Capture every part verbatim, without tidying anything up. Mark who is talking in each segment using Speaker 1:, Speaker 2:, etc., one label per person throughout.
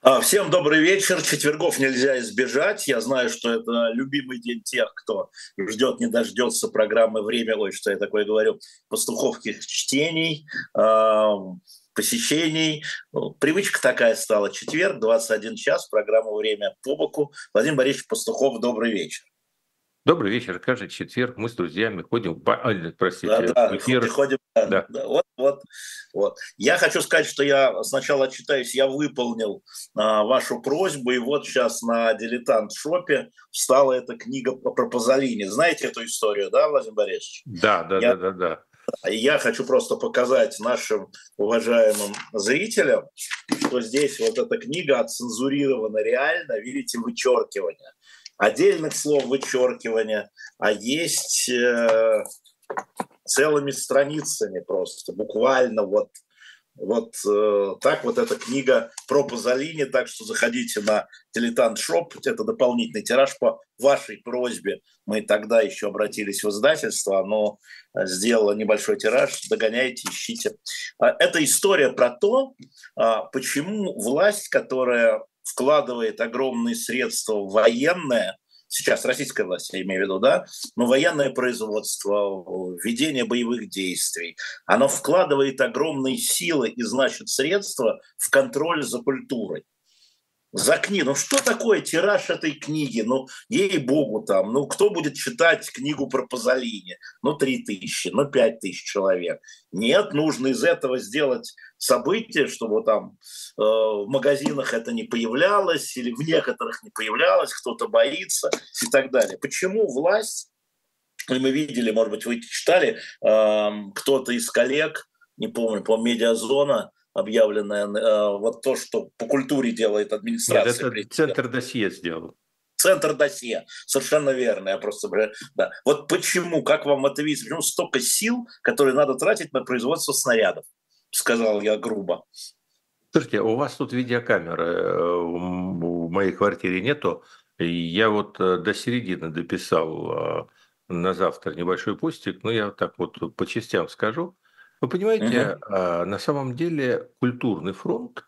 Speaker 1: А, Всем добрый вечер. Четвергов нельзя избежать. Я знаю, что это любимый день тех, кто ждет, не дождется программы «Время», ой, что я такое говорю, пастуховских чтений, э, посещений. Ну, привычка такая стала. Четверг, двадцать один час, программа «Время» по боку. Владимир Борисович Пастухов, добрый вечер.
Speaker 2: Добрый вечер. Каждый четверг мы с друзьями ходим в, ба- а,
Speaker 1: Да,
Speaker 2: простите, в
Speaker 1: да,
Speaker 2: эфир.
Speaker 1: приходим. Да,
Speaker 2: Да.
Speaker 1: да, вот, вот, вот. Я хочу сказать, что я сначала отчитаюсь, я выполнил а, вашу просьбу, и вот сейчас на «Дилетант Шопе» встала эта книга по- про Пазолини. Знаете эту историю, да, Владимир Борисович?
Speaker 2: Да, да,
Speaker 1: Я,
Speaker 2: да, да, да.
Speaker 1: я хочу просто показать нашим уважаемым зрителям, что здесь вот эта книга отцензурирована реально, видите, вычеркивание. Отдельных слов вычеркивания, а есть э, целыми страницами просто, буквально вот, вот э, так вот эта книга про Пазолини, так что заходите на «Дилетант Шоп», это дополнительный тираж по вашей просьбе. Мы тогда еще обратились в издательство, оно сделало небольшой тираж, догоняйте, ищите. А, Это история про то, а, почему власть, которая вкладывает огромные средства в военное, сейчас российская власть, я имею в виду, да, но военное производство, ведение боевых действий, оно вкладывает огромные силы и, значит, средства в контроль за культурой. За книгу. Ну что такое тираж этой книги? Ну, ей-богу там. Ну, кто будет читать книгу про Пазолини? Ну, три тысячи, ну, пять тысяч человек. Нет, нужно из этого сделать событие, чтобы там э, в магазинах это не появлялось, или в некоторых не появлялось, кто-то боится и так далее. Почему власть, и мы видели, может быть, вы читали, э, кто-то из коллег, не помню, по медиазона, объявленное, э, вот то, что по культуре делает
Speaker 2: Нет,
Speaker 1: администрация
Speaker 2: это
Speaker 1: президента.
Speaker 2: центр досье сделал.
Speaker 1: Центр досье, совершенно верно, я просто, да. Вот почему, как вам это видится, почему столько сил, которые надо тратить на производство снарядов, сказал я грубо.
Speaker 2: Слушайте, а у вас тут видеокамеры э, в в моей квартире нету. И я вот э, до середины дописал э, на завтра небольшой постик, но я вот так вот по частям скажу. Вы понимаете,
Speaker 1: Угу.
Speaker 2: а, на самом деле культурный фронт,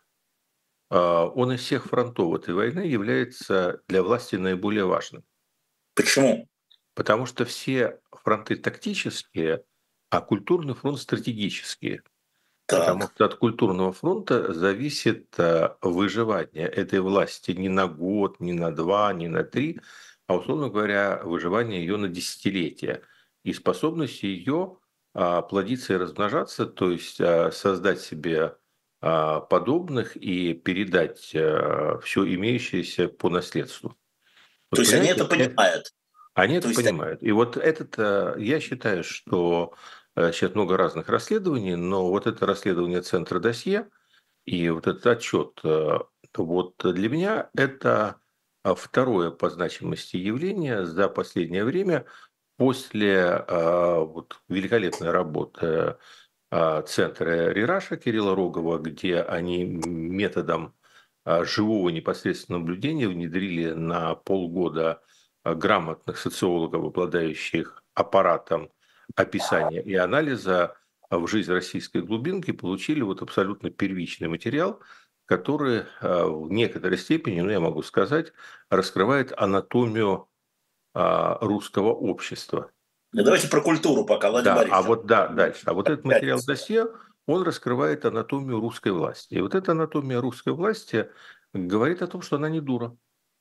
Speaker 2: а, он из всех фронтов этой войны является для власти наиболее важным.
Speaker 1: Почему?
Speaker 2: Потому что все фронты тактические, а культурный фронт стратегический. Потому
Speaker 1: Так.
Speaker 2: что от культурного фронта зависит а, выживание этой власти не на год, не на два, не на три, а, условно говоря, выживание ее на десятилетия. И способность ее а, плодиться и размножаться, то есть а, создать себе а, подобных и передать все имеющееся по наследству.
Speaker 1: То
Speaker 2: Вот
Speaker 1: есть они это
Speaker 2: понимаете, э,
Speaker 1: понимают.
Speaker 2: они
Speaker 1: То
Speaker 2: это
Speaker 1: есть,
Speaker 2: понимают. И вот этот, э, я считаю, что э, сейчас много разных расследований, но вот это расследование Центра досье и вот этот отчет, э, вот для меня это а, второе по значимости явление за последнее время после а, вот великолепной работы а, Центра Рираша Кирилла Рогова, где они методом а, живого непосредственного наблюдения внедрили на полгода а, грамотных социологов, обладающих аппаратом описания и анализа а, в жизнь российской глубинки, получили вот абсолютно первичный материал, который а, в некоторой степени, ну я могу сказать, раскрывает анатомию а, русского общества.
Speaker 1: ну, давайте про культуру пока, Владимир
Speaker 2: Да, а
Speaker 1: Борисович.
Speaker 2: вот да, дальше. А вот этот материал
Speaker 1: Пятница.
Speaker 2: досье, он раскрывает анатомию русской власти. И вот эта анатомия русской власти говорит о том, что она не дура.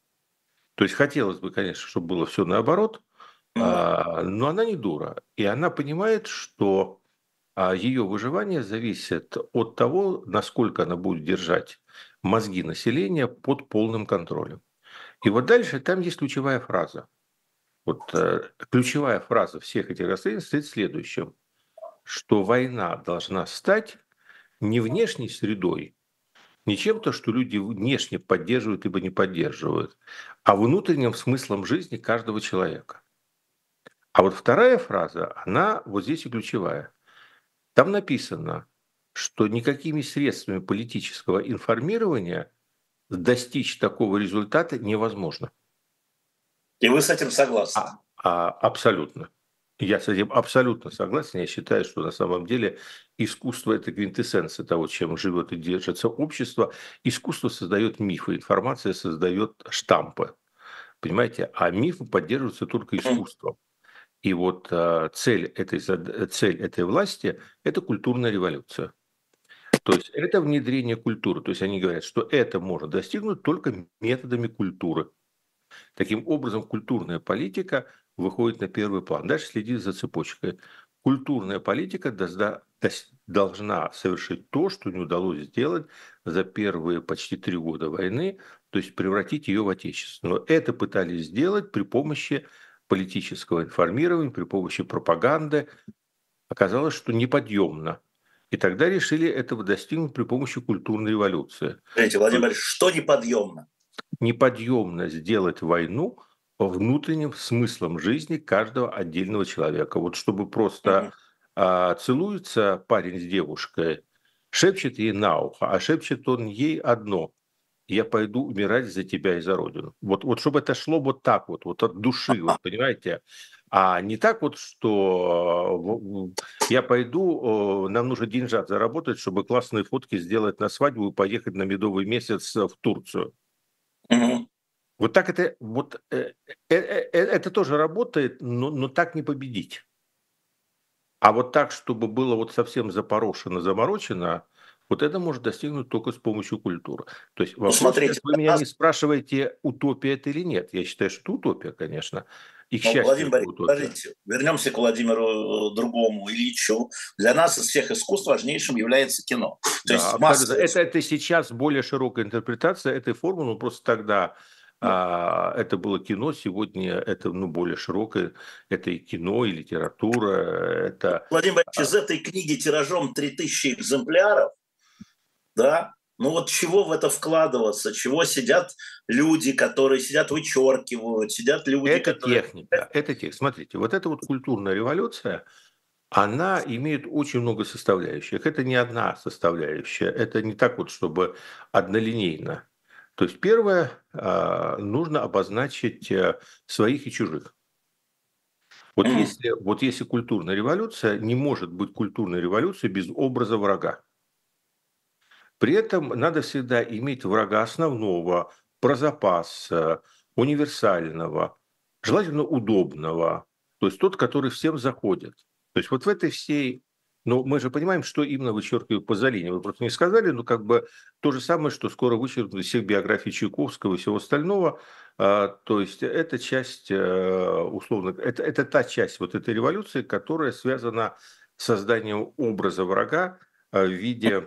Speaker 2: То есть хотелось бы, конечно, чтобы было все наоборот,
Speaker 1: Ну,
Speaker 2: а, но она не дура. И она понимает, что а, ее выживание зависит от того, насколько она будет держать мозги населения под полным контролем. И вот дальше там есть ключевая фраза. Вот э, ключевая фраза всех этих расследований стоит в следующем, что война должна стать не внешней средой, не чем-то, что люди внешне поддерживают либо не поддерживают, а внутренним смыслом жизни каждого человека. А вот вторая фраза, она вот здесь и ключевая. Там написано, что никакими средствами политического информирования достичь такого результата невозможно.
Speaker 1: и вы с этим согласны?
Speaker 2: А, а, абсолютно. Я с этим абсолютно согласен. Я считаю, что на самом деле искусство – это квинтэссенция того, чем живет и держится общество. Искусство создает мифы, информация создает штампы. Понимаете? А мифы поддерживаются только
Speaker 1: Мгм.
Speaker 2: искусством. И вот а, цель, этой, зад- цель этой власти – это культурная революция. То есть это внедрение культуры. То есть они говорят, что это можно достигнуть только методами культуры. Таким образом, культурная политика выходит на первый план. Дальше следит за цепочкой. Культурная политика дозда- дос- должна совершить то, что не удалось сделать за первые почти три года войны, то есть превратить ее в отечественную. Но это пытались сделать при помощи политического информирования, при помощи пропаганды. Оказалось, что неподъемно. И тогда решили этого достигнуть при помощи культурной революции.
Speaker 1: Смотрите, Владимир Борисович, что неподъемно?
Speaker 2: Неподъемно сделать войну по внутренним смыслам жизни каждого отдельного человека. Вот чтобы просто
Speaker 1: Мгм.
Speaker 2: а, целуется парень с девушкой, шепчет ей на ухо, а шепчет он ей одно: я пойду умирать за тебя и за Родину. Вот, вот чтобы это шло вот так вот, вот от души, вот понимаете? А не так вот, что в- в- я пойду, э, нам нужно деньжат заработать, чтобы классные фотки сделать на свадьбу и поехать на медовый месяц в Турцию.
Speaker 1: Мгм.
Speaker 2: Вот так это, вот, э, э, э, э, это тоже работает, но, но так не победить. А вот так, чтобы было вот совсем запорошено, заморочено, вот это может достигнуть только с помощью культуры. То есть
Speaker 1: Ну,
Speaker 2: вопрос сейчас,
Speaker 1: смотрите,
Speaker 2: вы
Speaker 1: для
Speaker 2: меня
Speaker 1: нас,
Speaker 2: не спрашиваете, утопия это или нет. Я считаю, что это утопия, конечно. И, к
Speaker 1: ну,
Speaker 2: счастью,
Speaker 1: Владимир
Speaker 2: это
Speaker 1: Борисович,
Speaker 2: утопия.
Speaker 1: подождите, вернемся к Владимиру э, другому Ильичу. Для нас из всех искусств важнейшим является кино. То
Speaker 2: Да,
Speaker 1: есть
Speaker 2: абсолютно.
Speaker 1: массовое
Speaker 2: Это,
Speaker 1: искусство.
Speaker 2: это сейчас более широкая интерпретация этой формулы, но просто тогда а, это было кино, сегодня это ну, более широкое, это и кино, и литература, это
Speaker 1: Владимир Борисович,
Speaker 2: а,
Speaker 1: из этой книги тиражом три тысячи экземпляров, да, ну вот чего в это вкладываться, чего сидят люди, которые сидят, вычеркивают, сидят люди,
Speaker 2: это
Speaker 1: которые...
Speaker 2: техника, это техника. Смотрите, вот эта вот культурная революция, она имеет очень много составляющих. Это не одна составляющая, это не так вот, чтобы однолинейно. То есть первое, а, нужно обозначить э, своих и чужих. Вот
Speaker 1: Мгм.
Speaker 2: если, вот если культурная революция, не может быть культурной революции без образа врага. При этом надо всегда иметь врага основного, про запас, э, универсального, желательно удобного, то есть тот, который всем заходит. То есть вот в этой всей, но мы же понимаем, что именно вычеркивают Пазолини. Вы просто не сказали, но как бы то же самое, что скоро вычеркнут из всех биографий Чайковского и всего остального. А, То есть это часть, э, условно, это, это та часть вот этой революции, которая связана с созданием образа врага э, в виде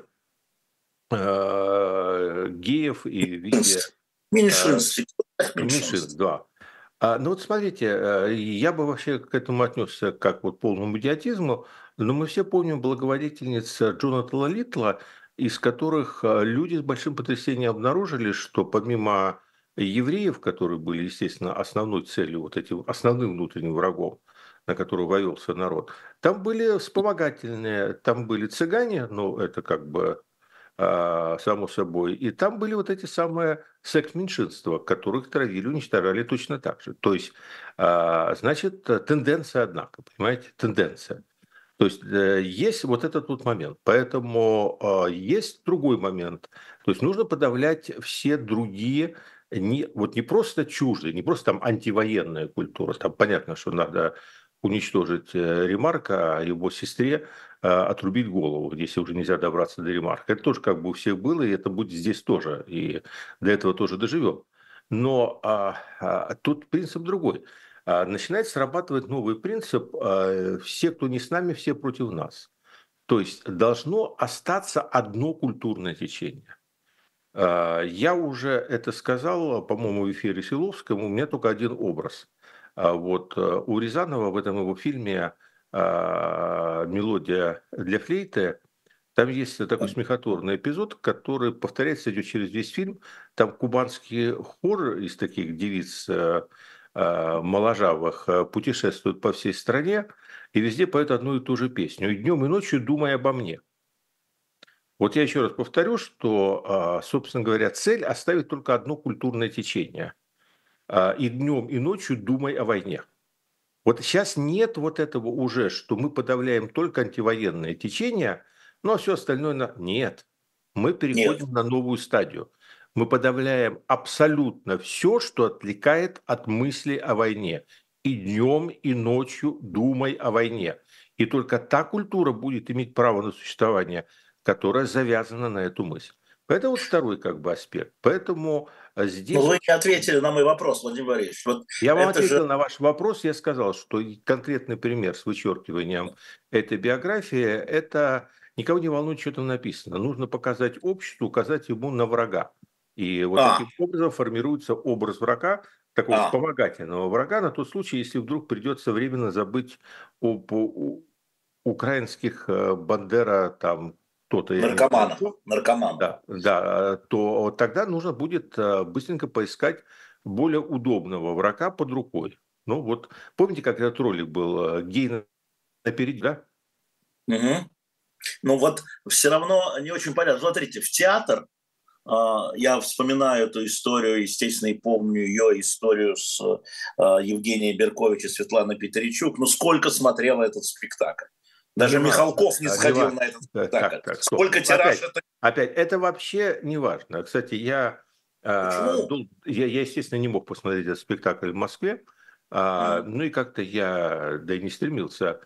Speaker 2: э, геев и в виде
Speaker 1: Меньшинств.
Speaker 2: э,
Speaker 1: Меньшинств. Сексуальных
Speaker 2: меньшинств,
Speaker 1: меньшинств.
Speaker 2: да. А, ну вот смотрите, э, я бы вообще к этому отнесся как вот полному идиотизму, но мы все помним благоволительниц Джонатана Литла, из которых э, люди с большим потрясением обнаружили, что помимо евреев, которые были, естественно, основной целью, вот этим основным внутренним врагом, на которого воевался народ, там были вспомогательные, там были цыгане, ну это как бы а, само собой. И там были вот эти самые секс-меньшинства, которых травили, уничтожали точно так же. То есть, а, значит, э, тенденция, однако, понимаете, тенденция. То есть э, есть вот этот вот момент. Поэтому а, есть другой момент. То есть нужно подавлять все другие, не, вот не просто чуждые, не просто там антивоенная культура. Там понятно, что надо уничтожить э, Ремарка, а его сестре а, отрубить голову, если уже нельзя добраться до Ремарка. Это тоже как бы у всех было, и это будет здесь тоже. И до этого тоже доживем. Но а, а, тут принцип другой. А, начинает срабатывать новый принцип: а, все, кто не с нами, все против нас. То есть должно остаться одно культурное течение. А, Я уже это сказал, по-моему, в эфире Силовском, у меня только один образ. А Вот э, у Рязанова в этом его фильме а, «Мелодия для флейты» там есть такой смехотворный эпизод, который повторяется, идет через весь фильм. Там кубанский хор из таких девиц э, э, моложавых э, путешествует по всей стране и везде поет одну и ту же песню. И днем, и ночью думай обо мне. Вот я еще раз повторю, что, а, собственно говоря, цель оставить только одно культурное течение. А, И днем, и ночью думай о войне. Вот сейчас нет вот этого уже, что мы подавляем только антивоенное течение, ну а все остальное на... Нет. Мы
Speaker 1: Нет.
Speaker 2: переходим на новую стадию. Мы подавляем абсолютно все, что отвлекает от мысли о войне. И днем, и ночью думай о войне. И только та культура будет иметь право на существование, которая завязана на эту мысль. Это вот второй как бы аспект. Поэтому э,
Speaker 1: Но
Speaker 2: здесь
Speaker 1: вы не
Speaker 2: очень...
Speaker 1: ответили на мой вопрос, Владимир Борисович. Вот
Speaker 2: Я вам
Speaker 1: это же...
Speaker 2: ответил на ваш вопрос, я сказал, что и конкретный пример с вычеркиванием этой биографии, это никого не волнует, что там написано. Нужно показать обществу, указать ему на врага. И вот
Speaker 1: А,
Speaker 2: таким образом формируется образ врага, такого
Speaker 1: а,
Speaker 2: вспомогательного врага на тот случай, если вдруг придется временно забыть об у- украинских э, Бандера, там, кто-то, я не знаю,
Speaker 1: наркоманов,
Speaker 2: кто,
Speaker 1: наркоманов.
Speaker 2: да, да, то тогда нужно будет э, быстренько поискать более удобного врага под рукой. Ну вот, помните, как этот ролик был, э, гей на- напереди, да?
Speaker 1: Мгм. Ну вот все равно не очень понятно. Смотрите, в театр, а, я вспоминаю эту историю, естественно, и помню ее историю с а, Евгенией Беркович и Светланой Петричук. Ну сколько смотрела этот спектакль?
Speaker 2: Не
Speaker 1: Даже
Speaker 2: важно,
Speaker 1: Михалков не
Speaker 2: а, не
Speaker 1: сходил на
Speaker 2: важно.
Speaker 1: этот
Speaker 2: Э,
Speaker 1: спектакль.
Speaker 2: Как так, стоп.
Speaker 1: Сколько тираж
Speaker 2: Опять,
Speaker 1: это?
Speaker 2: опять, это вообще не важно. Кстати, я, а,
Speaker 1: Почему?
Speaker 2: дол- я, я, естественно, не мог посмотреть этот спектакль в Москве, а,
Speaker 1: М.
Speaker 2: ну и как-то я, да и не стремился,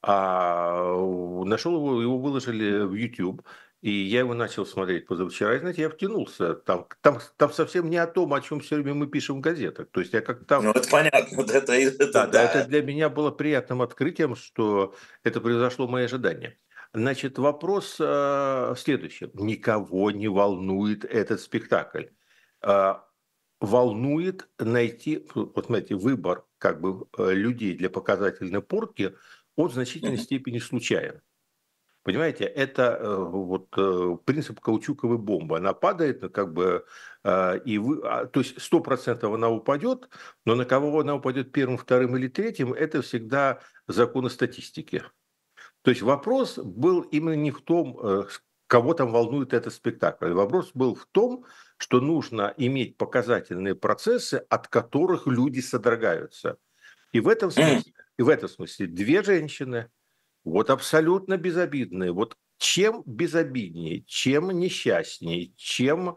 Speaker 2: а нашел его, его выложили в YouTube, и я его начал смотреть позавчера, и, знаете, я втянулся. Там, там, там совсем не о том, о чем все время мы пишем в газетах. То есть я как-то там...
Speaker 1: Ну это понятно, вот это, это
Speaker 2: Да, да, это
Speaker 1: да.
Speaker 2: для меня было приятным открытием, что это превзошло мои ожидания. Значит, вопрос э, в следующем. Никого не волнует этот спектакль. Э, волнует найти, вот смотрите, выбор как бы э, людей для показательной порки, он в значительной
Speaker 1: Мгм.
Speaker 2: степени случайен. Понимаете, это э, вот э, принцип каучуковой бомбы. Она падает, ну, как бы, э, и вы, а, то есть сто процентов она упадет, но на кого она упадет первым, вторым или третьим, это всегда законы статистики. То есть вопрос был именно не в том, э, кого там волнует этот спектакль. Вопрос был в том, что нужно иметь показательные процессы, от которых люди содрогаются. И в этом
Speaker 1: М.
Speaker 2: смысле, и в этом смысле две женщины, вот абсолютно безобидные. Вот чем безобиднее, чем несчастнее, чем, э,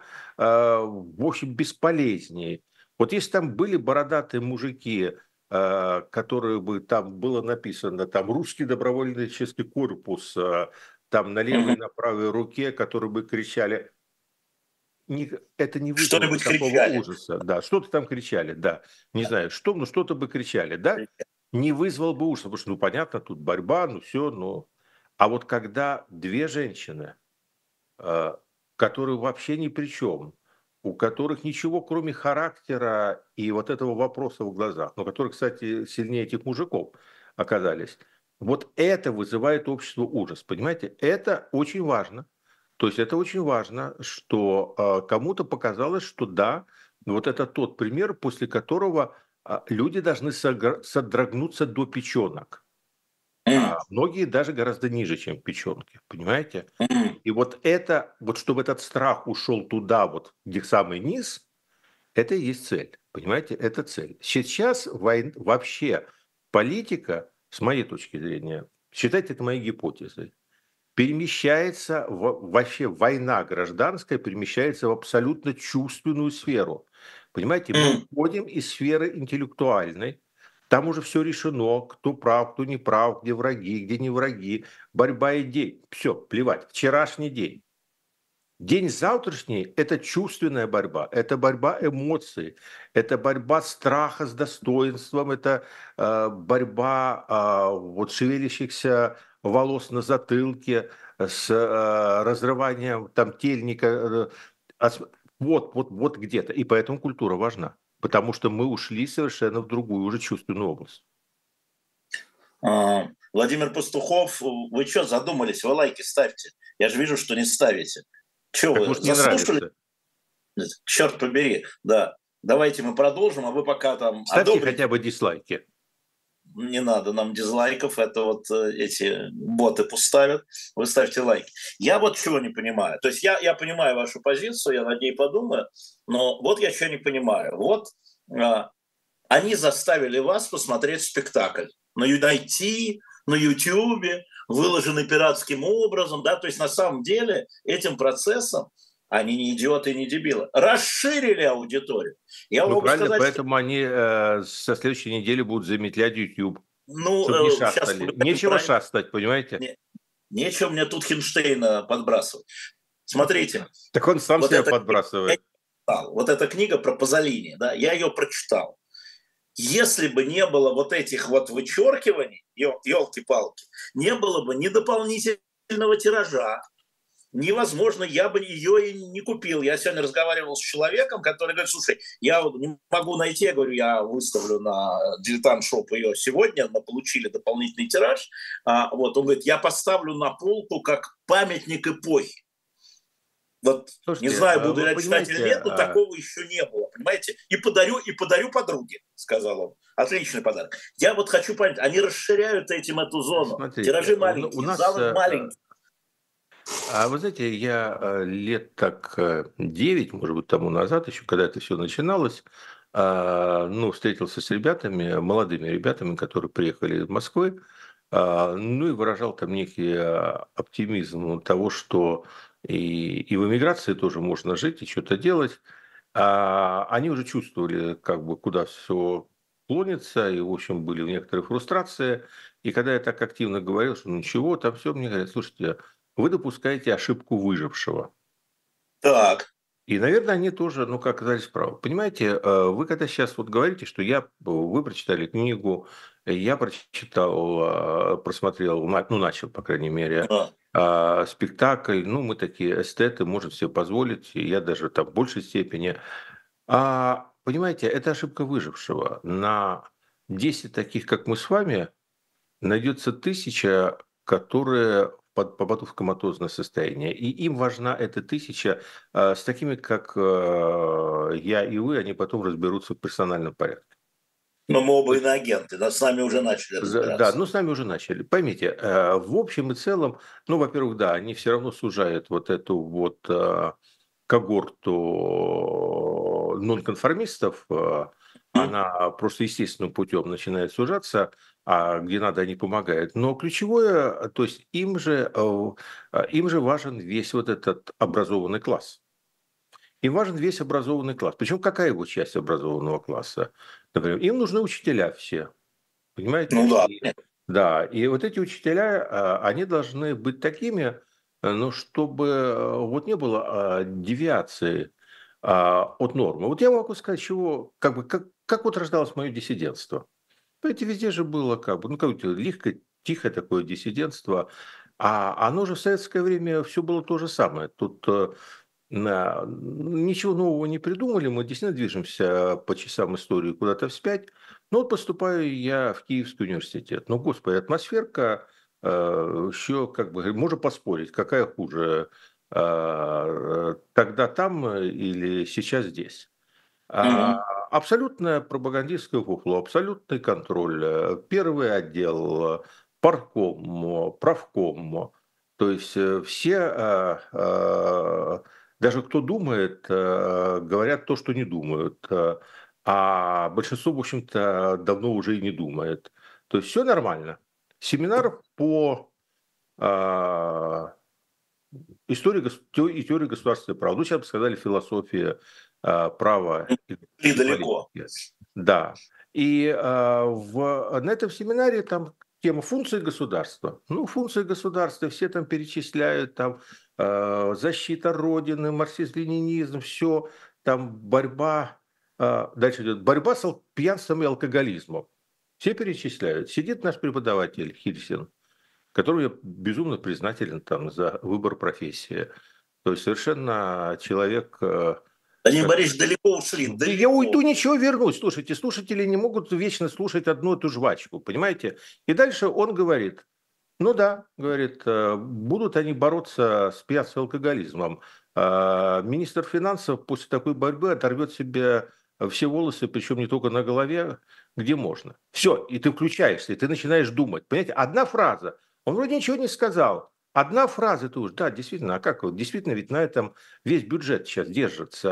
Speaker 2: в общем, бесполезнее. Вот если там были бородатые мужики, э, которые бы там было написано, там русский добровольческий корпус, э, там на левой
Speaker 1: Мгм.
Speaker 2: и на правой руке, которые бы кричали, не- это не вызвало бы
Speaker 1: Что-нибудь
Speaker 2: такого
Speaker 1: кричали.
Speaker 2: ужаса. Да, что-то там кричали, да. Не знаю, что, но что-то бы кричали, да. Не вызвал бы ужаса, потому что, ну, понятно, тут борьба, ну, все, ну. А вот когда две женщины, э, которые вообще ни при чем, у которых ничего, кроме характера и вот этого вопроса в глазах, но которые, кстати, сильнее этих мужиков оказались, вот это вызывает общество ужас, понимаете? Это очень важно. То есть это очень важно, что э, кому-то показалось, что да, вот это тот пример, после которого а, люди должны согра- содрогнуться до печенок.
Speaker 1: М.
Speaker 2: А многие даже гораздо ниже, чем печенки, понимаете?
Speaker 1: М.
Speaker 2: И вот это, вот чтобы этот страх ушел туда, вот где самый низ, это и есть цель, понимаете? Это цель. Сейчас войн, вообще политика, с моей точки зрения, считайте это моей гипотезой, перемещается, в, вообще война гражданская перемещается в абсолютно чувственную сферу. Понимаете, мы
Speaker 1: М.
Speaker 2: уходим из сферы интеллектуальной, там уже все решено, кто прав, кто не прав, где враги, где не враги, борьба идей, все, плевать, вчерашний день. День завтрашний – это чувственная борьба, это борьба эмоций, это борьба страха с достоинством, это э, борьба э, вот шевелящихся волос на затылке с э, разрыванием там тельника. э, ос- вот, вот, вот где-то. И поэтому культура важна, потому что мы ушли совершенно в другую уже чувственную область.
Speaker 1: А, Владимир Пастухов, вы что задумались? Вы лайки ставьте. Я же вижу, что не ставите. Что
Speaker 2: Так
Speaker 1: вы,
Speaker 2: может не
Speaker 1: заслушали?
Speaker 2: нравится.
Speaker 1: Черт побери, да. Давайте мы продолжим, а вы пока там
Speaker 2: Ставьте
Speaker 1: одобрите.
Speaker 2: хотя бы дизлайки.
Speaker 1: Не надо нам дизлайков, это вот э, эти боты пусть ставят, вы ставьте лайки. Я вот чего не понимаю. То есть я, я понимаю вашу позицию, я над ней подумаю, но вот я что не понимаю. Вот а, Они заставили вас посмотреть спектакль. На найти, на Ютьюбе, выложенный пиратским образом. Да? То есть на самом деле этим процессом они не идиоты и не дебилы. Расширили аудиторию. Я
Speaker 2: Ну,
Speaker 1: могу
Speaker 2: правильно,
Speaker 1: сказать,
Speaker 2: поэтому что... они э, со следующей недели будут замедлять YouTube,
Speaker 1: ну,
Speaker 2: чтобы не
Speaker 1: э, сейчас
Speaker 2: шастали. Нечего
Speaker 1: про...
Speaker 2: шастать, понимаете?
Speaker 1: Не, нечего мне тут Хинштейна подбрасывать. Смотрите.
Speaker 2: Так он сам
Speaker 1: вот
Speaker 2: себя
Speaker 1: это...
Speaker 2: подбрасывает.
Speaker 1: Вот эта книга про Пазолини, да, я ее прочитал. Если бы не было вот этих вот вычеркиваний, елки-палки, не было бы ни дополнительного тиража, невозможно, я бы ее и не купил. Я сегодня разговаривал с человеком, который говорит, слушай, я не могу найти, я говорю, я выставлю на Дилетант Шоп ее сегодня, мы получили дополнительный тираж. А, вот, он говорит, я поставлю на полку как памятник эпохи. Вот
Speaker 2: Слушайте,
Speaker 1: не знаю, буду я читать или нет, но
Speaker 2: а...
Speaker 1: такого еще не было, понимаете? И подарю, и подарю подруге, сказал он. Отличный подарок. Я вот хочу понять, они расширяют этим эту зону.
Speaker 2: Смотрите,
Speaker 1: тиражи маленькие,
Speaker 2: у нас,
Speaker 1: залы маленькие.
Speaker 2: А вы знаете, я лет так девять, может быть, тому назад, еще когда это все начиналось, ну, встретился с ребятами, молодыми ребятами, которые приехали из Москвы, ну и выражал там некий оптимизм того, что и, и в эмиграции тоже можно жить и что-то делать. А они уже чувствовали, как бы, куда все клонится, и, в общем, были в некоторой фрустрации. И когда я так активно говорил, что ну ничего, там все, мне говорят, слушайте, вы допускаете ошибку выжившего.
Speaker 1: Так.
Speaker 2: И, наверное, они тоже, ну, как оказались правы. Понимаете, вы когда сейчас вот говорите, что я, вы прочитали книгу, я прочитал, просмотрел, ну, начал, по крайней мере,
Speaker 1: А.
Speaker 2: спектакль, ну, мы такие эстеты, можем себе позволить, и я даже там в большей степени. А, понимаете, это ошибка выжившего. На десять таких, как мы с вами, найдется тысяча, которые попадут в коматозное состояние. И им важна эта тысяча. С такими, как я и вы, они потом разберутся в персональном порядке.
Speaker 1: Но мы оба иноагенты, да, с нами уже начали разбираться.
Speaker 2: Да, ну с нами уже начали. Поймите, в общем и целом, ну, во-первых, да, они все равно сужают вот эту вот когорту нонконформистов, она просто естественным путем начинает сужаться, а где надо, они помогают. Но ключевое, то есть им же, им же важен весь вот этот образованный класс. Им важен весь образованный класс. Причем какая его часть образованного класса? Например, им нужны учителя все. Понимаете?
Speaker 1: Ну да.
Speaker 2: И, да, и вот эти учителя, они должны быть такими, ну, чтобы вот не было девиации от нормы. Вот я могу сказать, чего, как бы, как, как вот рождалось мое диссидентство. Понимаете, везде же было как бы, ну, как-то легко, тихое такое диссидентство, а оно же в советское время все было то же самое. Тут на, ничего нового не придумали, мы действительно движемся по часам истории куда-то вспять. Ну, вот поступаю я в Киевский университет. Ну, господи, атмосферка, э, еще как бы, можно поспорить, какая хуже, э, тогда там или сейчас здесь. А,
Speaker 1: Угу.
Speaker 2: абсолютное пропагандистское фуфло, абсолютный контроль, первый отдел, парком, правком. То есть все, даже кто думает, говорят то, что не думают. А большинство, в общем-то, давно уже и не думает. То есть все нормально. Семинар по истории и теории государственной права. Ну, сейчас бы сказали философия права и,
Speaker 1: и,
Speaker 2: и
Speaker 1: далеко.
Speaker 2: политики. Да. И в, на этом семинаре там тема функции государства. Ну, функции государства все там перечисляют, там защита Родины, марксизм-ленинизм, все, там борьба, дальше идет борьба с пьянством и алкоголизмом. Все перечисляют. Сидит наш преподаватель Хильсин, которому я безумно признателен там за выбор профессии. То есть совершенно человек...
Speaker 1: Владимир Борисович, далеко ушли.
Speaker 2: Далеко. Я уйду, ничего, вернусь. Слушайте, слушатели не могут вечно слушать одну и ту жвачку, понимаете? И дальше он говорит, ну да, говорит, будут они бороться с пьянством и алкоголизмом. Министр финансов после такой борьбы оторвет себе все волосы, причем не только на голове, где можно. Все, и ты включаешься, и ты начинаешь думать. Понимаете, одна фраза. Он вроде ничего не сказал. Одна фраза, ты уже, да, действительно, а как вот? Действительно, ведь на этом весь бюджет сейчас держится.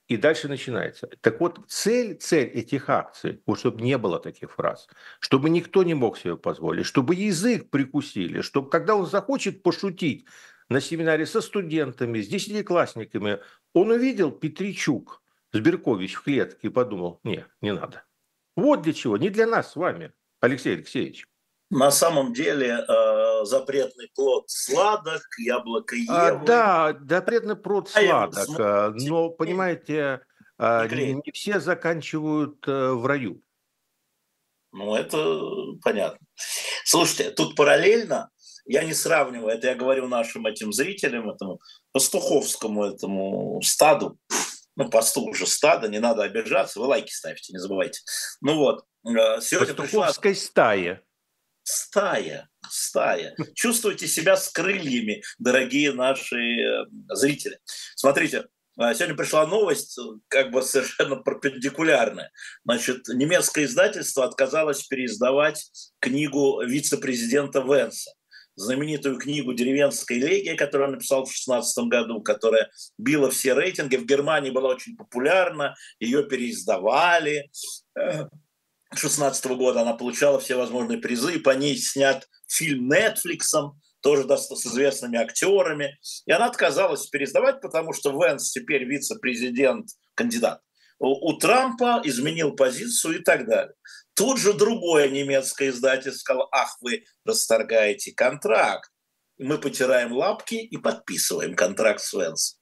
Speaker 2: И дальше начинается. Так вот, цель, цель этих акций, вот чтобы не было таких фраз, чтобы никто не мог себе позволить, чтобы язык прикусили, чтобы когда он захочет пошутить на семинаре со студентами, с десятиклассниками, он увидел Петричук, Сберкович в клетке и подумал, не, не надо. Вот для чего, не для нас с вами, Алексей Алексеевич.
Speaker 1: На самом деле э, запретный плод сладок, яблоко
Speaker 2: А,
Speaker 1: Евы.
Speaker 2: да, запретный плод
Speaker 1: А его
Speaker 2: сладок, а,
Speaker 1: смотрите,
Speaker 2: но,
Speaker 1: не
Speaker 2: понимаете, а,
Speaker 1: клеит.
Speaker 2: не все заканчивают э, в раю.
Speaker 1: Ну, это понятно. Слушайте, тут параллельно, я не сравниваю, это я говорю нашим этим зрителям, этому пастуховскому этому стаду, ну, пастух уже стадо, не надо обижаться, вы лайки ставите, не забывайте. Ну вот, э, сегодня пришла
Speaker 2: Пастуховской стае.
Speaker 1: стая, стая. Чувствуйте себя с крыльями, дорогие наши э, зрители. Смотрите, э, сегодня пришла новость, как бы совершенно перпендикулярная. Значит, немецкое издательство отказалось переиздавать книгу вице-президента Венса, знаменитую книгу «Деревенская элегия», которую он написал в шестнадцатом году, которая била все рейтинги. В Германии была очень популярна, ее переиздавали. шестнадцатого года она получала все возможные призы, и по ней снят фильм Netflix, тоже с известными актерами. И она отказалась переиздавать, потому что Венс теперь вице-президент, кандидат. У, у Трампа изменил позицию и так далее. Тут же другое немецкое издательство сказало, ах, вы расторгаете контракт. Мы потираем лапки и подписываем контракт с Венсом.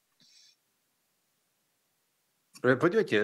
Speaker 2: Понимаете,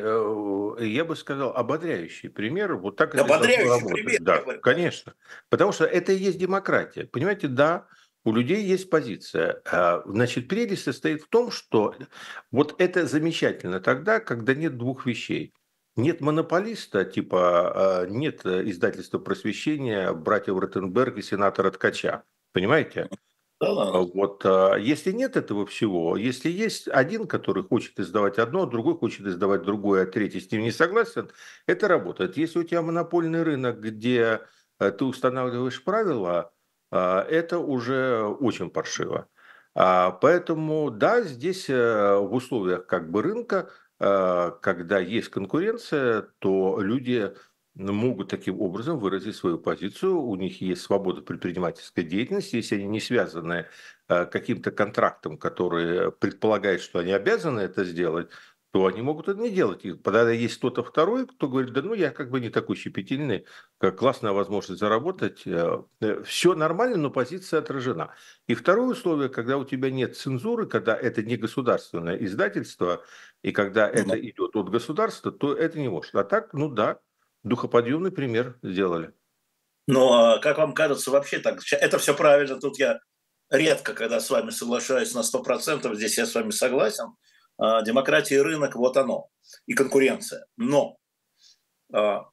Speaker 2: я бы сказал, ободряющий пример, вот так это и должно
Speaker 1: Ободряющий
Speaker 2: работать.
Speaker 1: пример, я
Speaker 2: Да,
Speaker 1: говорю.
Speaker 2: конечно. Потому что это и есть демократия. Понимаете, да, у людей есть позиция. Значит, прелесть состоит в том, что вот это замечательно тогда, когда нет двух вещей. Нет монополиста, типа нет издательства просвещения братьев Ротенберг и сенатора Ткача. Понимаете?
Speaker 1: Да, да, да.
Speaker 2: Вот, а если нет этого всего, если есть один, который хочет издавать одно, другой хочет издавать другое, а третий с ним не согласен, это работает. Если у тебя монопольный рынок, где э, ты устанавливаешь правила, а, это уже очень паршиво. А, Поэтому, да, здесь э, в условиях как бы рынка, э, когда есть конкуренция, то люди могут таким образом выразить свою позицию, у них есть свобода предпринимательской деятельности, если они не связаны э, каким-то контрактом, который предполагает, что они обязаны это сделать, то они могут это не делать. И тогда есть кто-то второй, кто говорит, да ну я как бы не такой щепетильный, как классная возможность заработать, все нормально, но позиция отражена. И второе условие, когда у тебя нет цензуры, когда это не государственное издательство, и когда это
Speaker 1: Ну,
Speaker 2: идет от государства, то это не может. А так, ну да, духоподъемный пример сделали.
Speaker 1: ну, а как вам кажется, вообще так, это все правильно, тут я редко, когда с вами соглашаюсь на сто процентов, здесь я с вами согласен. А, демократия и рынок, вот оно, и конкуренция. Но а,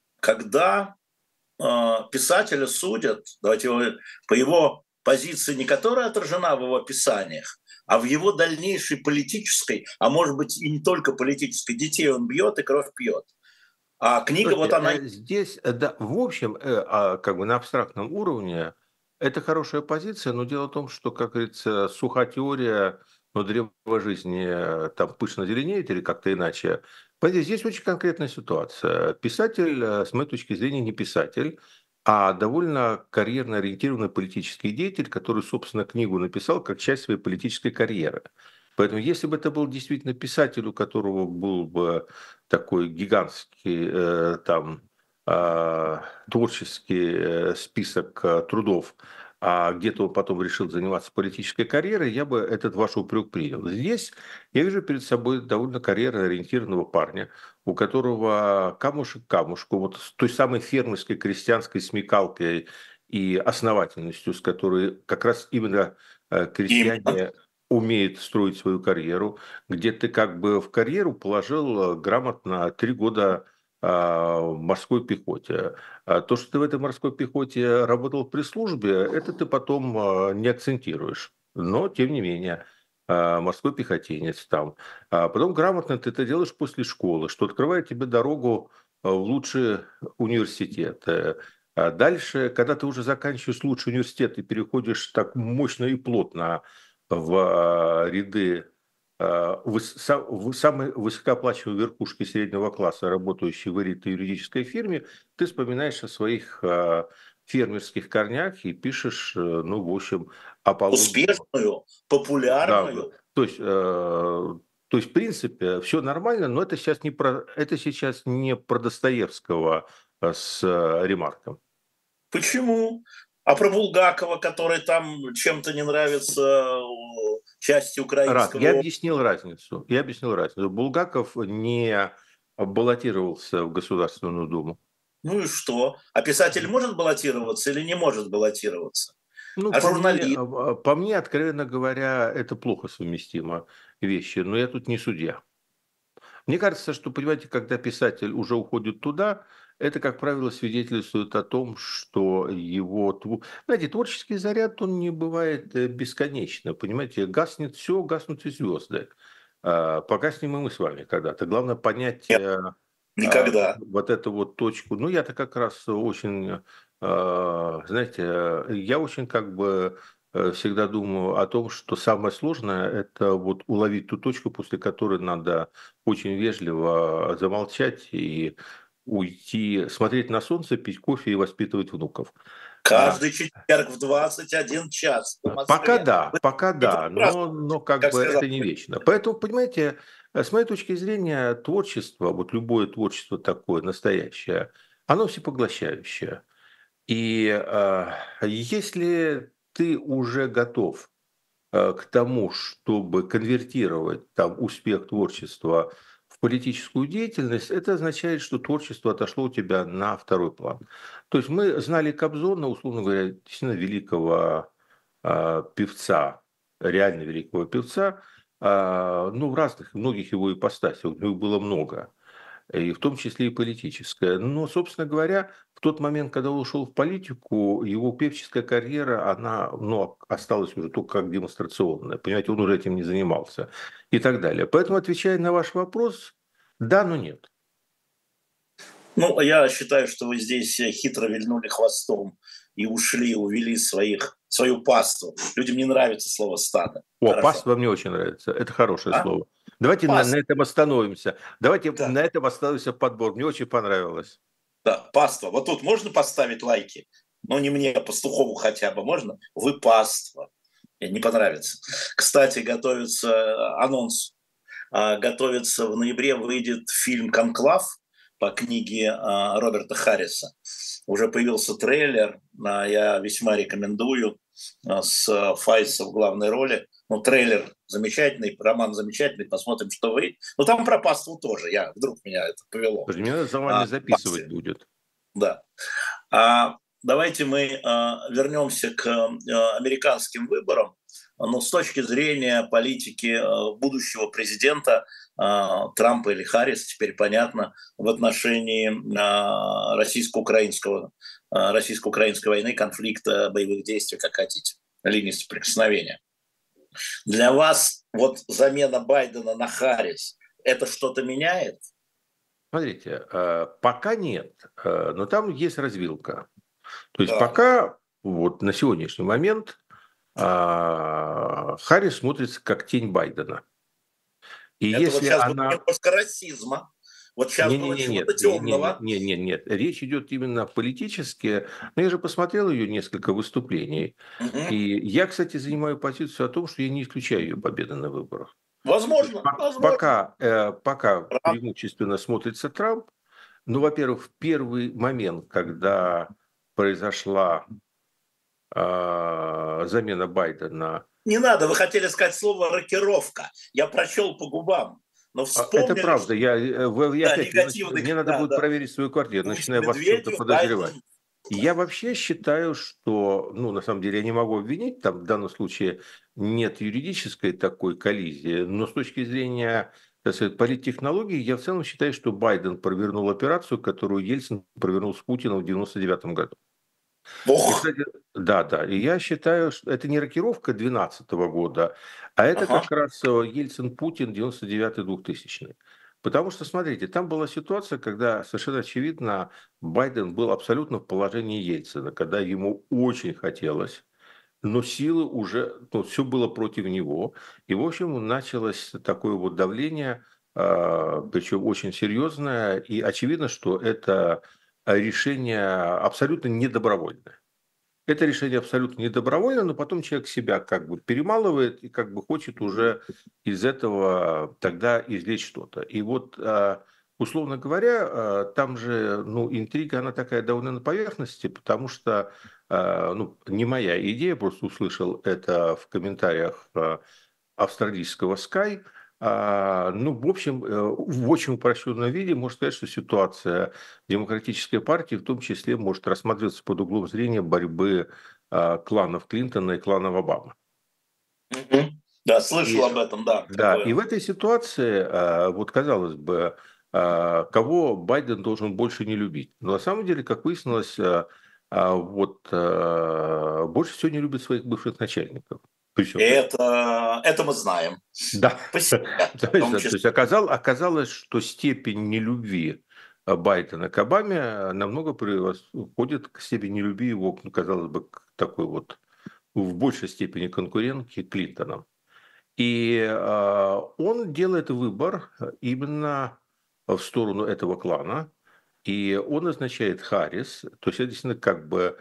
Speaker 1: когда а, писателя судят, давайте его, по его позиции, не которая отражена в его писаниях, а в его дальнейшей политической, а может быть и не только политической, детей он бьет и кровь пьет. А книга, вот
Speaker 2: Слушайте,
Speaker 1: она.
Speaker 2: э, здесь, э, да, в общем, э, а, как бы на абстрактном уровне это хорошая позиция, но дело в том, что, как говорится, суха теория, но древо жизни э, там пышно зеленеет или как-то иначе. Понимаете, здесь очень конкретная ситуация. Писатель, э, с моей точки зрения, не писатель, а довольно карьерно ориентированный политический деятель, который, собственно, книгу написал как часть своей политической карьеры. Поэтому, если бы это был действительно писатель, у которого был бы такой гигантский э, там э, творческий э, список э, трудов, а где-то он потом решил заниматься политической карьерой, я бы этот ваш упрек принял. Здесь я вижу перед собой довольно карьерно ориентированного парня, у которого камушек к камушку, вот с той самой фермерской крестьянской смекалкой и основательностью, с которой как раз именно э,
Speaker 1: Именно.
Speaker 2: крестьяне умеют строить свою карьеру, где ты как бы в карьеру положил грамотно три года а, в морской пехоте. А то, что ты в этой морской пехоте работал при службе, это ты потом а, не акцентируешь. Но, тем не менее, а, морской пехотинец там. А потом грамотно ты это делаешь после школы, что открывает тебе дорогу а, в лучший университет. Э, а дальше, когда ты уже заканчиваешь лучший университет и переходишь так мощно и плотно в а, ряды самой высокооплачиваемой верхушке среднего класса, работающей в элитной юридической фирме, ты вспоминаешь о своих фермерских корнях и пишешь, ну, в общем, апологию.
Speaker 1: Успешную,
Speaker 2: Да, да.
Speaker 1: популярную.
Speaker 2: То есть, э, то есть, в принципе, все нормально, но это сейчас не про, это сейчас не про Достоевского э, с э, ремарком.
Speaker 1: Почему? А про Булгакова, который там чем-то не нравится э, части
Speaker 2: Рад, я
Speaker 1: украинского.
Speaker 2: объяснил разницу. Я объяснил разницу. Булгаков не баллотировался в Государственную Думу.
Speaker 1: Ну и что? А писатель может баллотироваться или не может баллотироваться?
Speaker 2: Ну,
Speaker 1: А
Speaker 2: по мне,
Speaker 1: журналист?
Speaker 2: а, по мне, откровенно говоря, это плохо совместимо вещи, но я тут не судья. Мне кажется, что, понимаете, когда писатель уже уходит туда, это, как правило, свидетельствует о том, что его, тво- знаете, творческий заряд, он не бывает э, бесконечно, понимаете, гаснет все, гаснут и звезды. А, Погаснем и мы с вами когда-то. Главное понять
Speaker 1: Нет,
Speaker 2: э, а,
Speaker 1: никогда.
Speaker 2: вот эту вот точку. Ну, я-то как раз очень, а, знаете, э, я очень как бы э, всегда думаю о том, что самое сложное – это вот уловить ту точку, после которой надо очень вежливо замолчать и уйти, смотреть на солнце, пить кофе и воспитывать внуков. А,
Speaker 1: Каждый четверг в двадцать один час по
Speaker 2: Пока
Speaker 1: Москве.
Speaker 2: да,
Speaker 1: Вы
Speaker 2: пока
Speaker 1: не
Speaker 2: да,
Speaker 1: прекрасно,
Speaker 2: но, но как
Speaker 1: как
Speaker 2: бы
Speaker 1: сказал.
Speaker 2: это не вечно. Поэтому, понимаете, э, с моей точки зрения, творчество, вот любое творчество такое настоящее, оно всепоглощающее. И э, если ты уже готов э, к тому, чтобы конвертировать там успех творчества в политическую деятельность, это означает, что творчество отошло у тебя на второй план. То есть мы знали Кобзона, условно говоря, действительно великого э, певца, реально великого певца, э, ну, в разных, многих его ипостасях, у него было много и в том числе и политическая. Но, собственно говоря, в тот момент, когда он ушел в политику, его певческая карьера, она ну, осталась уже только как демонстрационная. Понимаете, он уже этим не занимался и так далее. Поэтому, отвечая на ваш вопрос, да, но нет.
Speaker 1: Ну, я считаю, что вы здесь хитро вильнули хвостом и ушли, увели своих, свою пасту. Людям не нравится слово «стадо».
Speaker 2: О,
Speaker 1: Хорошо.
Speaker 2: паства мне очень нравится. Это хорошее
Speaker 1: А?
Speaker 2: слово. Давайте на, на
Speaker 1: Паста.
Speaker 2: этом остановимся. Давайте
Speaker 1: Да,
Speaker 2: на этом остановимся подбор. Мне очень понравилось.
Speaker 1: да, паства. Вот тут можно поставить лайки? Но не мне, а Пастухову хотя бы можно? Вы паства. Мне не понравится. Кстати, готовится анонс. А, Готовится в ноябре, выйдет фильм «Конклав» по книге а, Роберта Харриса. Уже появился трейлер, а, я весьма рекомендую, а, с Файса в главной роли. Ну, трейлер замечательный, роман замечательный, посмотрим, что вы. Ну, там про паству тоже, я, вдруг меня это повело.
Speaker 2: Слушайте, мне надо за вами
Speaker 1: А,
Speaker 2: записывать
Speaker 1: пастве,
Speaker 2: будет.
Speaker 1: да. А давайте мы а, вернемся к а, американским выборам, но с точки зрения политики а, будущего президента а, Трампа или Харрис, теперь понятно, в отношении а, российско-украинского, а, российско-украинской войны, конфликта, боевых действий, как хотите, линии соприкосновения. Для вас вот замена Байдена на Харрис, это что-то меняет?
Speaker 2: Смотрите, э, пока нет, э, но там есть развилка. То есть
Speaker 1: Да.
Speaker 2: пока вот на сегодняшний момент а, Харрис смотрится как тень Байдена. И
Speaker 1: Это вот
Speaker 2: если
Speaker 1: сейчас будет
Speaker 2: она...
Speaker 1: немножко расизма. Вот сейчас было
Speaker 2: Не-не-не,
Speaker 1: чего-то
Speaker 2: нет, не-не-не,
Speaker 1: темного.
Speaker 2: не-не, нет. Речь идет именно политически. Но я же посмотрел ее несколько выступлений.
Speaker 1: Мгм.
Speaker 2: И я, кстати, занимаю позицию о том, что я не исключаю ее победы на выборах. То есть
Speaker 1: Возможно,
Speaker 2: пок-
Speaker 1: возможно.
Speaker 2: Пока, э, пока
Speaker 1: Прав.
Speaker 2: преимущественно смотрится Трамп, ну, во-первых, в первый момент, когда произошла а, замена Байдена.
Speaker 1: Не надо, вы хотели сказать слово «рокировка». Я прочел по губам, но
Speaker 2: А, Это
Speaker 1: вспомнили,
Speaker 2: правда.
Speaker 1: что
Speaker 2: Я, э, в- я
Speaker 1: да,
Speaker 2: опять, я нач-
Speaker 1: негативных,
Speaker 2: мне надо
Speaker 1: да,
Speaker 2: будет
Speaker 1: да.
Speaker 2: проверить свою квартиру,
Speaker 1: Пусть
Speaker 2: начинаю вас в чем-то
Speaker 1: Медведев,
Speaker 2: подозревать.
Speaker 1: Байден.
Speaker 2: И я вообще считаю, что, ну, на самом деле, я не могу обвинить, там в данном случае нет юридической такой коллизии, но с точки зрения, так сказать, политтехнологии, я в целом считаю, что Байден провернул операцию, которую Ельцин провернул с Путиным в девяносто девятом году. И,
Speaker 1: Ох,
Speaker 2: кстати, да, да, и я считаю, что это не рокировка двенадцатого года, а это
Speaker 1: ага.
Speaker 2: как раз э, Ельцин-Путин девяносто девятый двухтысячный. Потому что, смотрите, там была ситуация, когда совершенно очевидно Байден был абсолютно в положении Ельцина, когда ему очень хотелось но силы уже, ну, все было против него. И, в общем, началось такое вот давление, а, причем очень серьезное. И очевидно, что это решение абсолютно недобровольное. Это решение абсолютно недобровольно, но потом человек себя как бы перемалывает и как бы хочет уже из этого тогда извлечь что-то. И вот, а, условно говоря, а, там же, ну, интрига, она такая довольно на поверхности, потому что, а, ну, не моя идея, просто услышал это в комментариях а, австралийского Sky. А, Ну, в общем, э, в очень упрощенном виде можно сказать, что ситуация демократической партии в том числе может рассматриваться под углом зрения борьбы а, кланов Клинтона и кланов Обамы.
Speaker 1: Мгм. Да, слышал
Speaker 2: И,
Speaker 1: об этом, да,
Speaker 2: да, и
Speaker 1: такое.
Speaker 2: в этой ситуации, а, вот казалось бы, а, кого Байден должен больше не любить? Но на самом деле, как выяснилось, а, а, вот а, больше всего не любит своих бывших начальников. При
Speaker 1: И
Speaker 2: всем при
Speaker 1: это, это мы знаем.
Speaker 2: Да,
Speaker 1: По себе,
Speaker 2: то
Speaker 1: в
Speaker 2: есть,
Speaker 1: том
Speaker 2: да, то
Speaker 1: числе.
Speaker 2: есть оказал- оказалось, что степень нелюбви а, Байдена к Обаме а, намного превосходит к степени нелюбви его, ну, казалось бы, к такой вот в большей степени конкурентки Клинтоном. И а, он делает выбор именно в сторону этого клана, и он назначает Харрис, то есть это действительно как бы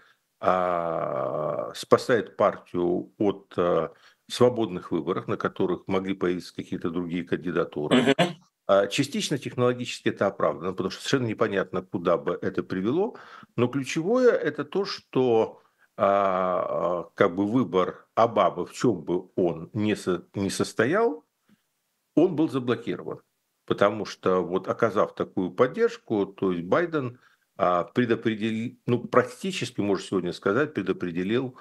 Speaker 2: а, спасает партию от а, свободных выборов, на которых могли появиться какие-то другие кандидатуры.
Speaker 1: Мгм.
Speaker 2: А, Частично технологически это оправдано, потому что совершенно непонятно, куда бы это привело. Но ключевое это то, что а, а, как бы выбор Обамы, в чем бы он не, со- не состоял, он был заблокирован. Потому что вот оказав такую поддержку, то есть Байден а, предопределил, ну практически, можно сегодня сказать, предопределил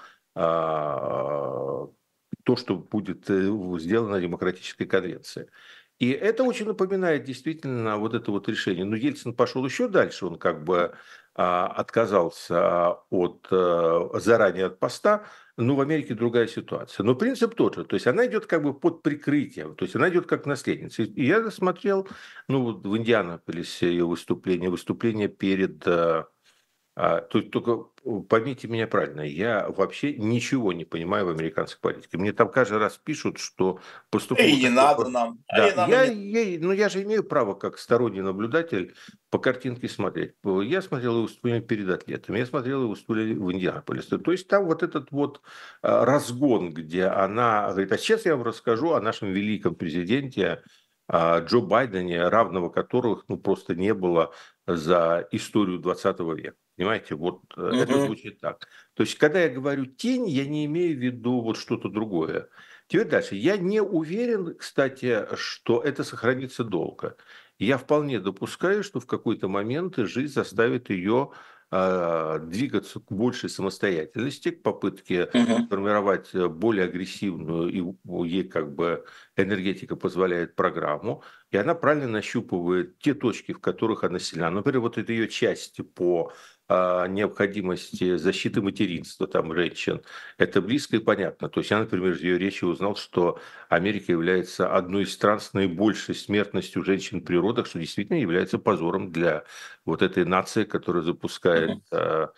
Speaker 2: а, то, что будет э, сделано на демократической конвенции. И это очень напоминает действительно вот это вот решение. Но Ельцин пошел еще дальше, он как бы а, отказался от э, заранее от поста. Ну, в Америке другая ситуация. Но принцип тот же. То есть она идет как бы под прикрытием. То есть она идет как наследница. И я смотрел, ну, вот в Индианаполисе ее выступление, выступление перед э, а, тут только э, поймите меня правильно, я вообще ничего не понимаю в американской политике. Мне там каждый раз пишут, что поступило
Speaker 1: И не
Speaker 2: такое...
Speaker 1: надо
Speaker 2: по-
Speaker 1: нам. А и
Speaker 2: Да,
Speaker 1: нам и
Speaker 2: я,
Speaker 1: не
Speaker 2: я, ну я же имею право, как сторонний наблюдатель, по картинке смотреть. Я смотрел его выступление перед атлетами, я смотрел его выступление в Индианаполисе. То есть там вот этот вот а, разгон, где она говорит, а сейчас я вам расскажу о нашем великом президенте а, Джо Байдене, равного которых ну, просто не было за историю двадцатого века. Понимаете, вот э, это
Speaker 1: Мгм.
Speaker 2: звучит так. То есть, когда я говорю тень, я не имею в виду вот что-то другое. Теперь дальше. Я не уверен, кстати, что это сохранится долго. Я вполне допускаю, что в какой-то момент жизнь заставит ее а, двигаться к большей самостоятельности, к попытке
Speaker 1: Мгм.
Speaker 2: формировать э, более агрессивную, и у- ей как бы энергетика позволяет программу, и она правильно нащупывает те точки, в которых она сильна. Например, вот это ее часть по а, необходимости защиты материнства там женщин, это близко и понятно. То есть я, например, из ее речи узнал, что Америка является одной из стран с наибольшей смертностью женщин при родах, что действительно является позором для вот этой нации, которая запускает
Speaker 1: Мгм.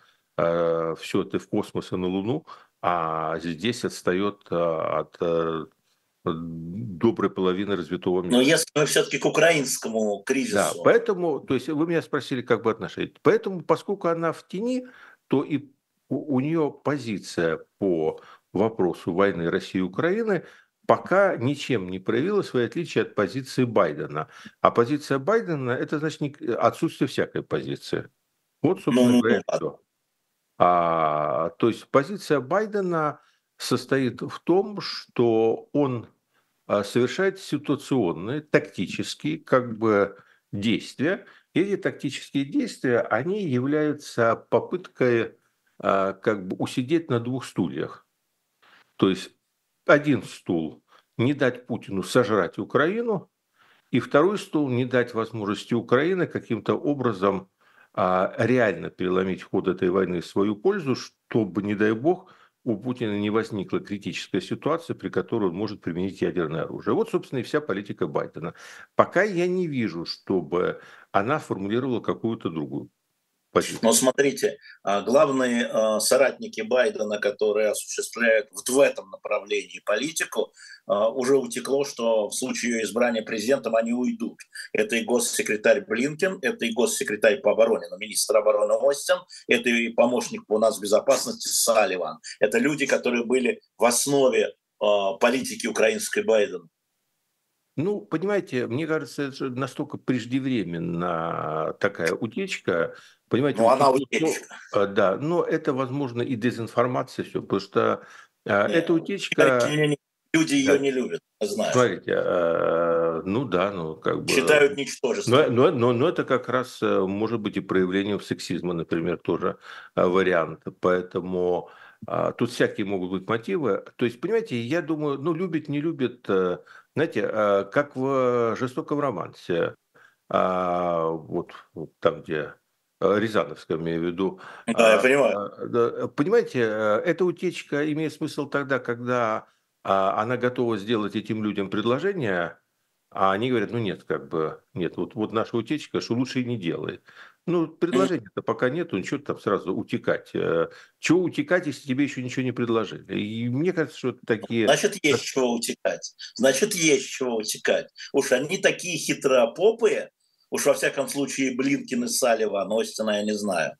Speaker 2: все это в космос и на Луну, а здесь отстает а, от а, доброй половины развитого
Speaker 1: Но
Speaker 2: мира.
Speaker 1: если мы все-таки к украинскому
Speaker 2: Да,
Speaker 1: кризису.
Speaker 2: поэтому, то есть вы меня спросили, как бы отношение. Поэтому, поскольку она в тени, то и у, у нее позиция по вопросу войны России и Украины пока ничем не проявила свои отличия от позиции Байдена. А позиция Байдена – это значит не- отсутствие всякой позиции. Вот,
Speaker 1: Ну,
Speaker 2: собственно
Speaker 1: ну,
Speaker 2: говоря,
Speaker 1: ну,
Speaker 2: и
Speaker 1: ладно.
Speaker 2: все. А, то есть позиция Байдена состоит в том, что он а, совершает ситуационные, тактические как бы действия. И эти тактические действия, они являются попыткой а, как бы усидеть на двух стульях. То есть один стул – не дать Путину сожрать Украину, и второй стул – не дать возможности Украины каким-то образом а, реально переломить ход этой войны в свою пользу, чтобы, не дай бог, у Путина не возникла критическая ситуация, при которой он может применить ядерное оружие. Вот, собственно, и вся политика Байдена. Пока я не вижу, чтобы она формулировала какую-то другую.
Speaker 1: Но
Speaker 2: позицию.
Speaker 1: смотрите, а, главные а, соратники Байдена, которые осуществляют вот в этом направлении политику, а, уже утекло, что в случае ее избрания президентом они уйдут. Это и госсекретарь Блинкен, это и госсекретарь по обороне, ну, министр обороны Остин, это и помощник по нацбезопасности Салливан. Это люди, которые были в основе а, политики украинской Байдена.
Speaker 2: Ну, понимаете, мне кажется, это настолько преждевременно такая утечка. Понимаете,
Speaker 1: Но она
Speaker 2: утекло, ну,
Speaker 1: утечка.
Speaker 2: э, да, но это, возможно, и дезинформация все, потому что э, эта
Speaker 1: Нет,
Speaker 2: утечка,
Speaker 1: люди ее
Speaker 2: да,
Speaker 1: не любят, я знаю.
Speaker 2: смотрите, э, ну да, ну как бы,
Speaker 1: Считают
Speaker 2: но,
Speaker 1: ничтожеством.
Speaker 2: но, но, но это как раз э, может быть и проявлением сексизма, например, тоже э, вариант. Поэтому а, тут всякие могут быть мотивы. То есть, понимаете, я думаю, ну, любит, не любит, э, знаете, э, как в жестоком романсе, а, вот, вот там, где э, Рязановская, имею в виду.
Speaker 1: Да, я
Speaker 2: А,
Speaker 1: понимаю.
Speaker 2: а, да, понимаете, э, эта утечка имеет смысл тогда, когда а, она готова сделать этим людям предложение, а они говорят, ну нет, как бы, нет, вот, вот наша утечка, что лучше и не делай. Ну,
Speaker 1: Мгм.
Speaker 2: предложения-то пока нету, ничего там сразу утекать. Э, Чего утекать, если тебе еще ничего не предложили? И мне кажется, что это такие...
Speaker 1: Значит, есть чего утекать. Значит, есть чего утекать. Уж они такие хитропопые, уж во всяком случае Блинкин и Салливан, Остина я не знаю.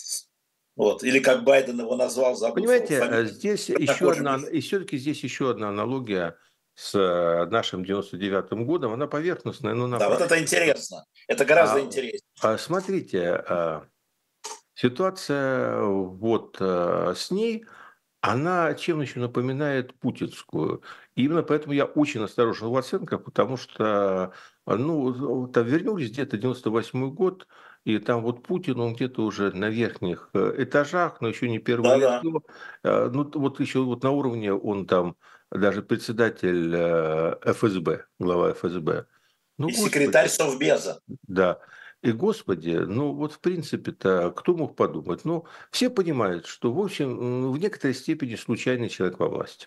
Speaker 1: Вот. Или как Байден его назвал, забыл свою
Speaker 2: Понимаете,
Speaker 1: фамилию.
Speaker 2: э, здесь еще
Speaker 1: Такой же
Speaker 2: одна,
Speaker 1: был.
Speaker 2: и все-таки здесь еще одна аналогия с э, нашим девяносто девятым годом, она поверхностная, но
Speaker 1: Да, вот это
Speaker 2: напрашивается.
Speaker 1: интересно. Это гораздо
Speaker 2: А,
Speaker 1: интереснее.
Speaker 2: а смотрите, а, ситуация вот э, с ней, она чем еще напоминает путинскую. И именно поэтому я очень осторожен в оценках, потому что, э, ну, вот, там вернулись где-то девяносто восьмой год, и там вот Путин, он где-то уже на верхних э, этажах, но еще не первое
Speaker 1: Да-да.
Speaker 2: лицо. Э, Ну, т- вот еще вот на уровне он там даже председатель э, эф эс бэ, глава эф эс бэ. Ну,
Speaker 1: И секретарь
Speaker 2: господи,
Speaker 1: Совбеза.
Speaker 2: да. И, господи, ну вот в принципе-то, кто мог подумать? Ну, все понимают, что, в общем, м, в некоторой степени случайный человек во власти.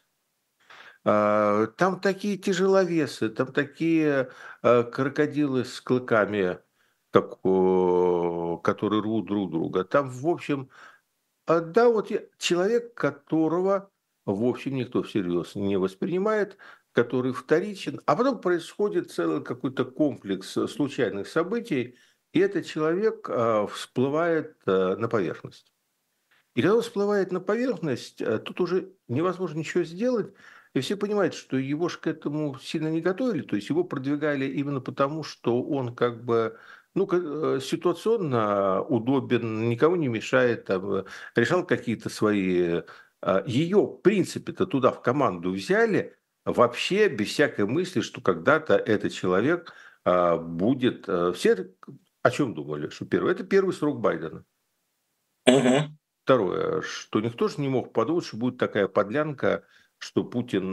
Speaker 2: А, Там такие тяжеловесы, там такие а, крокодилы с клыками, как, о, которые рвут друг друга. Там, в общем, а, да, вот я- человек, которого, в общем, никто всерьез не воспринимает, который вторичен, а потом происходит целый какой-то комплекс э, случайных событий, и этот человек а, всплывает а, на поверхность. И когда он всплывает на поверхность, э, тут уже невозможно ничего сделать, и все понимают, что его ж к этому сильно не готовили, то есть его продвигали именно потому, что он как бы ну, ка- э, ситуационно удобен, никому не мешает, там, э, решал какие-то свои... а, Ее, в принципе-то, туда в команду взяли вообще без всякой мысли, что когда-то этот человек а, будет... э, Все о чем думали? Что первое? Это первый срок Байдена.
Speaker 1: Мгм.
Speaker 2: Второе, что никто же не мог подумать, что будет такая подлянка, что Путин,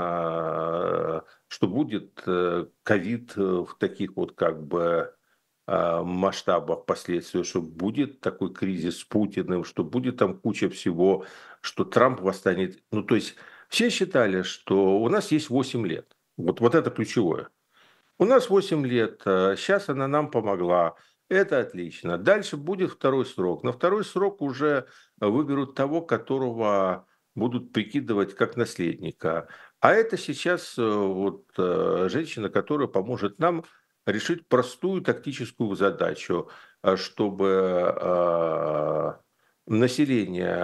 Speaker 2: а, что будет э, ковид э, в таких вот как бы а, масштабах последствий, что будет такой кризис с Путиным, что будет там куча всего, что Трамп восстанет. Ну, то есть все считали, что у нас есть восемь лет. Вот, вот это ключевое. У нас восемь лет, сейчас она нам помогла, это отлично. Дальше будет второй срок. На второй срок уже выберут того, которого будут прикидывать как наследника. А это сейчас э, вот э, женщина, которая поможет нам решить простую тактическую задачу, э, чтобы э, население,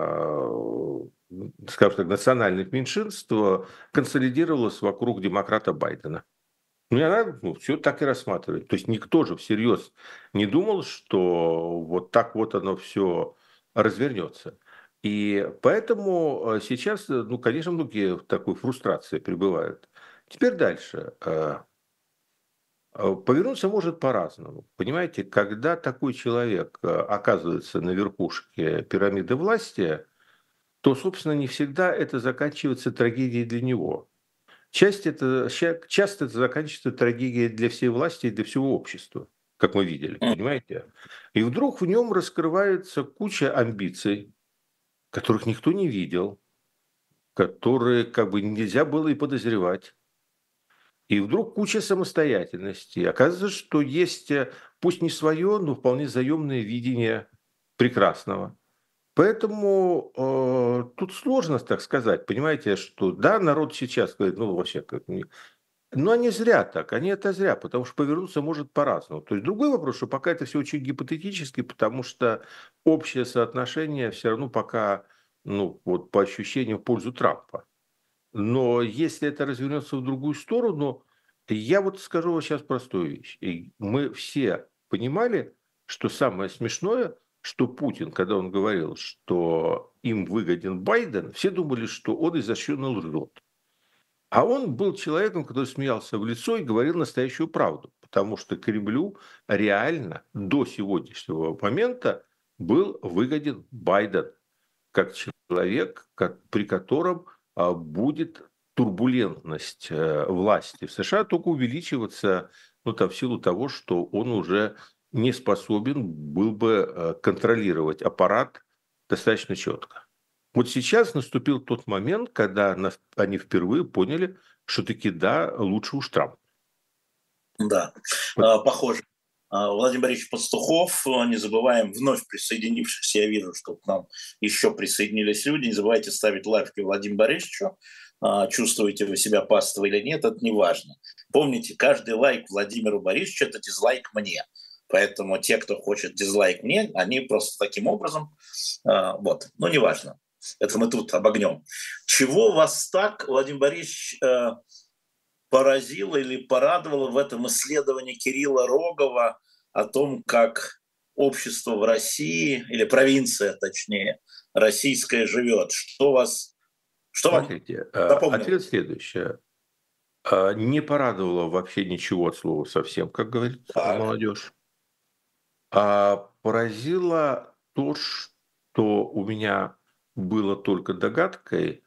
Speaker 2: э, скажем так, национальных меньшинств э, консолидировалось вокруг демократа Байдена. Ну, и она ну, все так и рассматривает. То есть никто же всерьез не думал, что вот так вот оно все развернется. И поэтому э, сейчас, э, ну, конечно, многие в такой фрустрации пребывают. Теперь дальше. Э, э, Повернуться может по-разному. Понимаете, когда такой человек э, оказывается на верхушке пирамиды власти, то, собственно, не всегда это заканчивается трагедией для него. Часть это, ща- часто это заканчивается трагедией для всей власти и для всего общества, как мы видели,
Speaker 1: Мгм.
Speaker 2: понимаете? И вдруг в нем раскрывается куча амбиций, которых никто не видел, которые как бы нельзя было и подозревать. И вдруг куча самостоятельности. Оказывается, что есть, э, пусть не свое, но вполне заемное видение. прекрасного. Поэтому э, тут сложно так сказать. Понимаете, что да, народ сейчас говорит, ну вообще, как, не- но они зря так, они это зря, потому что повернуться может по-разному. То есть другой вопрос, что пока это все очень гипотетически, потому что общее соотношение все равно пока, ну вот по ощущениям, в пользу Трампа. Но если это развернется в другую сторону, я вот скажу вам сейчас простую вещь. И мы все понимали, что самое смешное, что Путин, когда он говорил, что им выгоден Байден, все думали, что он изощренно лжет. А он был человеком, который смеялся в лицо и говорил настоящую правду, потому что Кремлю реально до сегодняшнего момента был выгоден Байден как человек, как, при котором а, будет турбулентность э, власти в США только увеличиваться, ну, там, в силу того, что он уже не способен был бы э, контролировать аппарат достаточно четко. Вот сейчас наступил тот момент, когда нас- они впервые поняли, что таки да, лучше уж Трамп.
Speaker 1: Да,
Speaker 2: Вот,
Speaker 1: а, похоже. А, Владимир Борисович Пастухов, а, не забываем, вновь присоединившихся, я вижу, что к нам еще присоединились люди, не забывайте ставить лайки Владимиру Борисовичу, А, чувствуете вы себя паствой или нет, это не важно. Помните, каждый лайк Владимиру Борисовичу – это дизлайк мне. Поэтому те, кто хочет дизлайк мне, они просто таким образом, а, вот, ну, неважно. Это мы тут обогнем. Чего вас так, Владимир Борисович, э, поразило или порадовало в этом исследовании Кирилла Рогова о том, как общество в России, или провинция, точнее, российская живет? Что вас, что вам
Speaker 2: смотрите, э,
Speaker 1: запомнилось?
Speaker 2: ответ следующий. Э, Не порадовало вообще ничего от слова совсем, как говорит э,
Speaker 1: Так.
Speaker 2: молодежь. А поразило то, что у меня было только догадкой,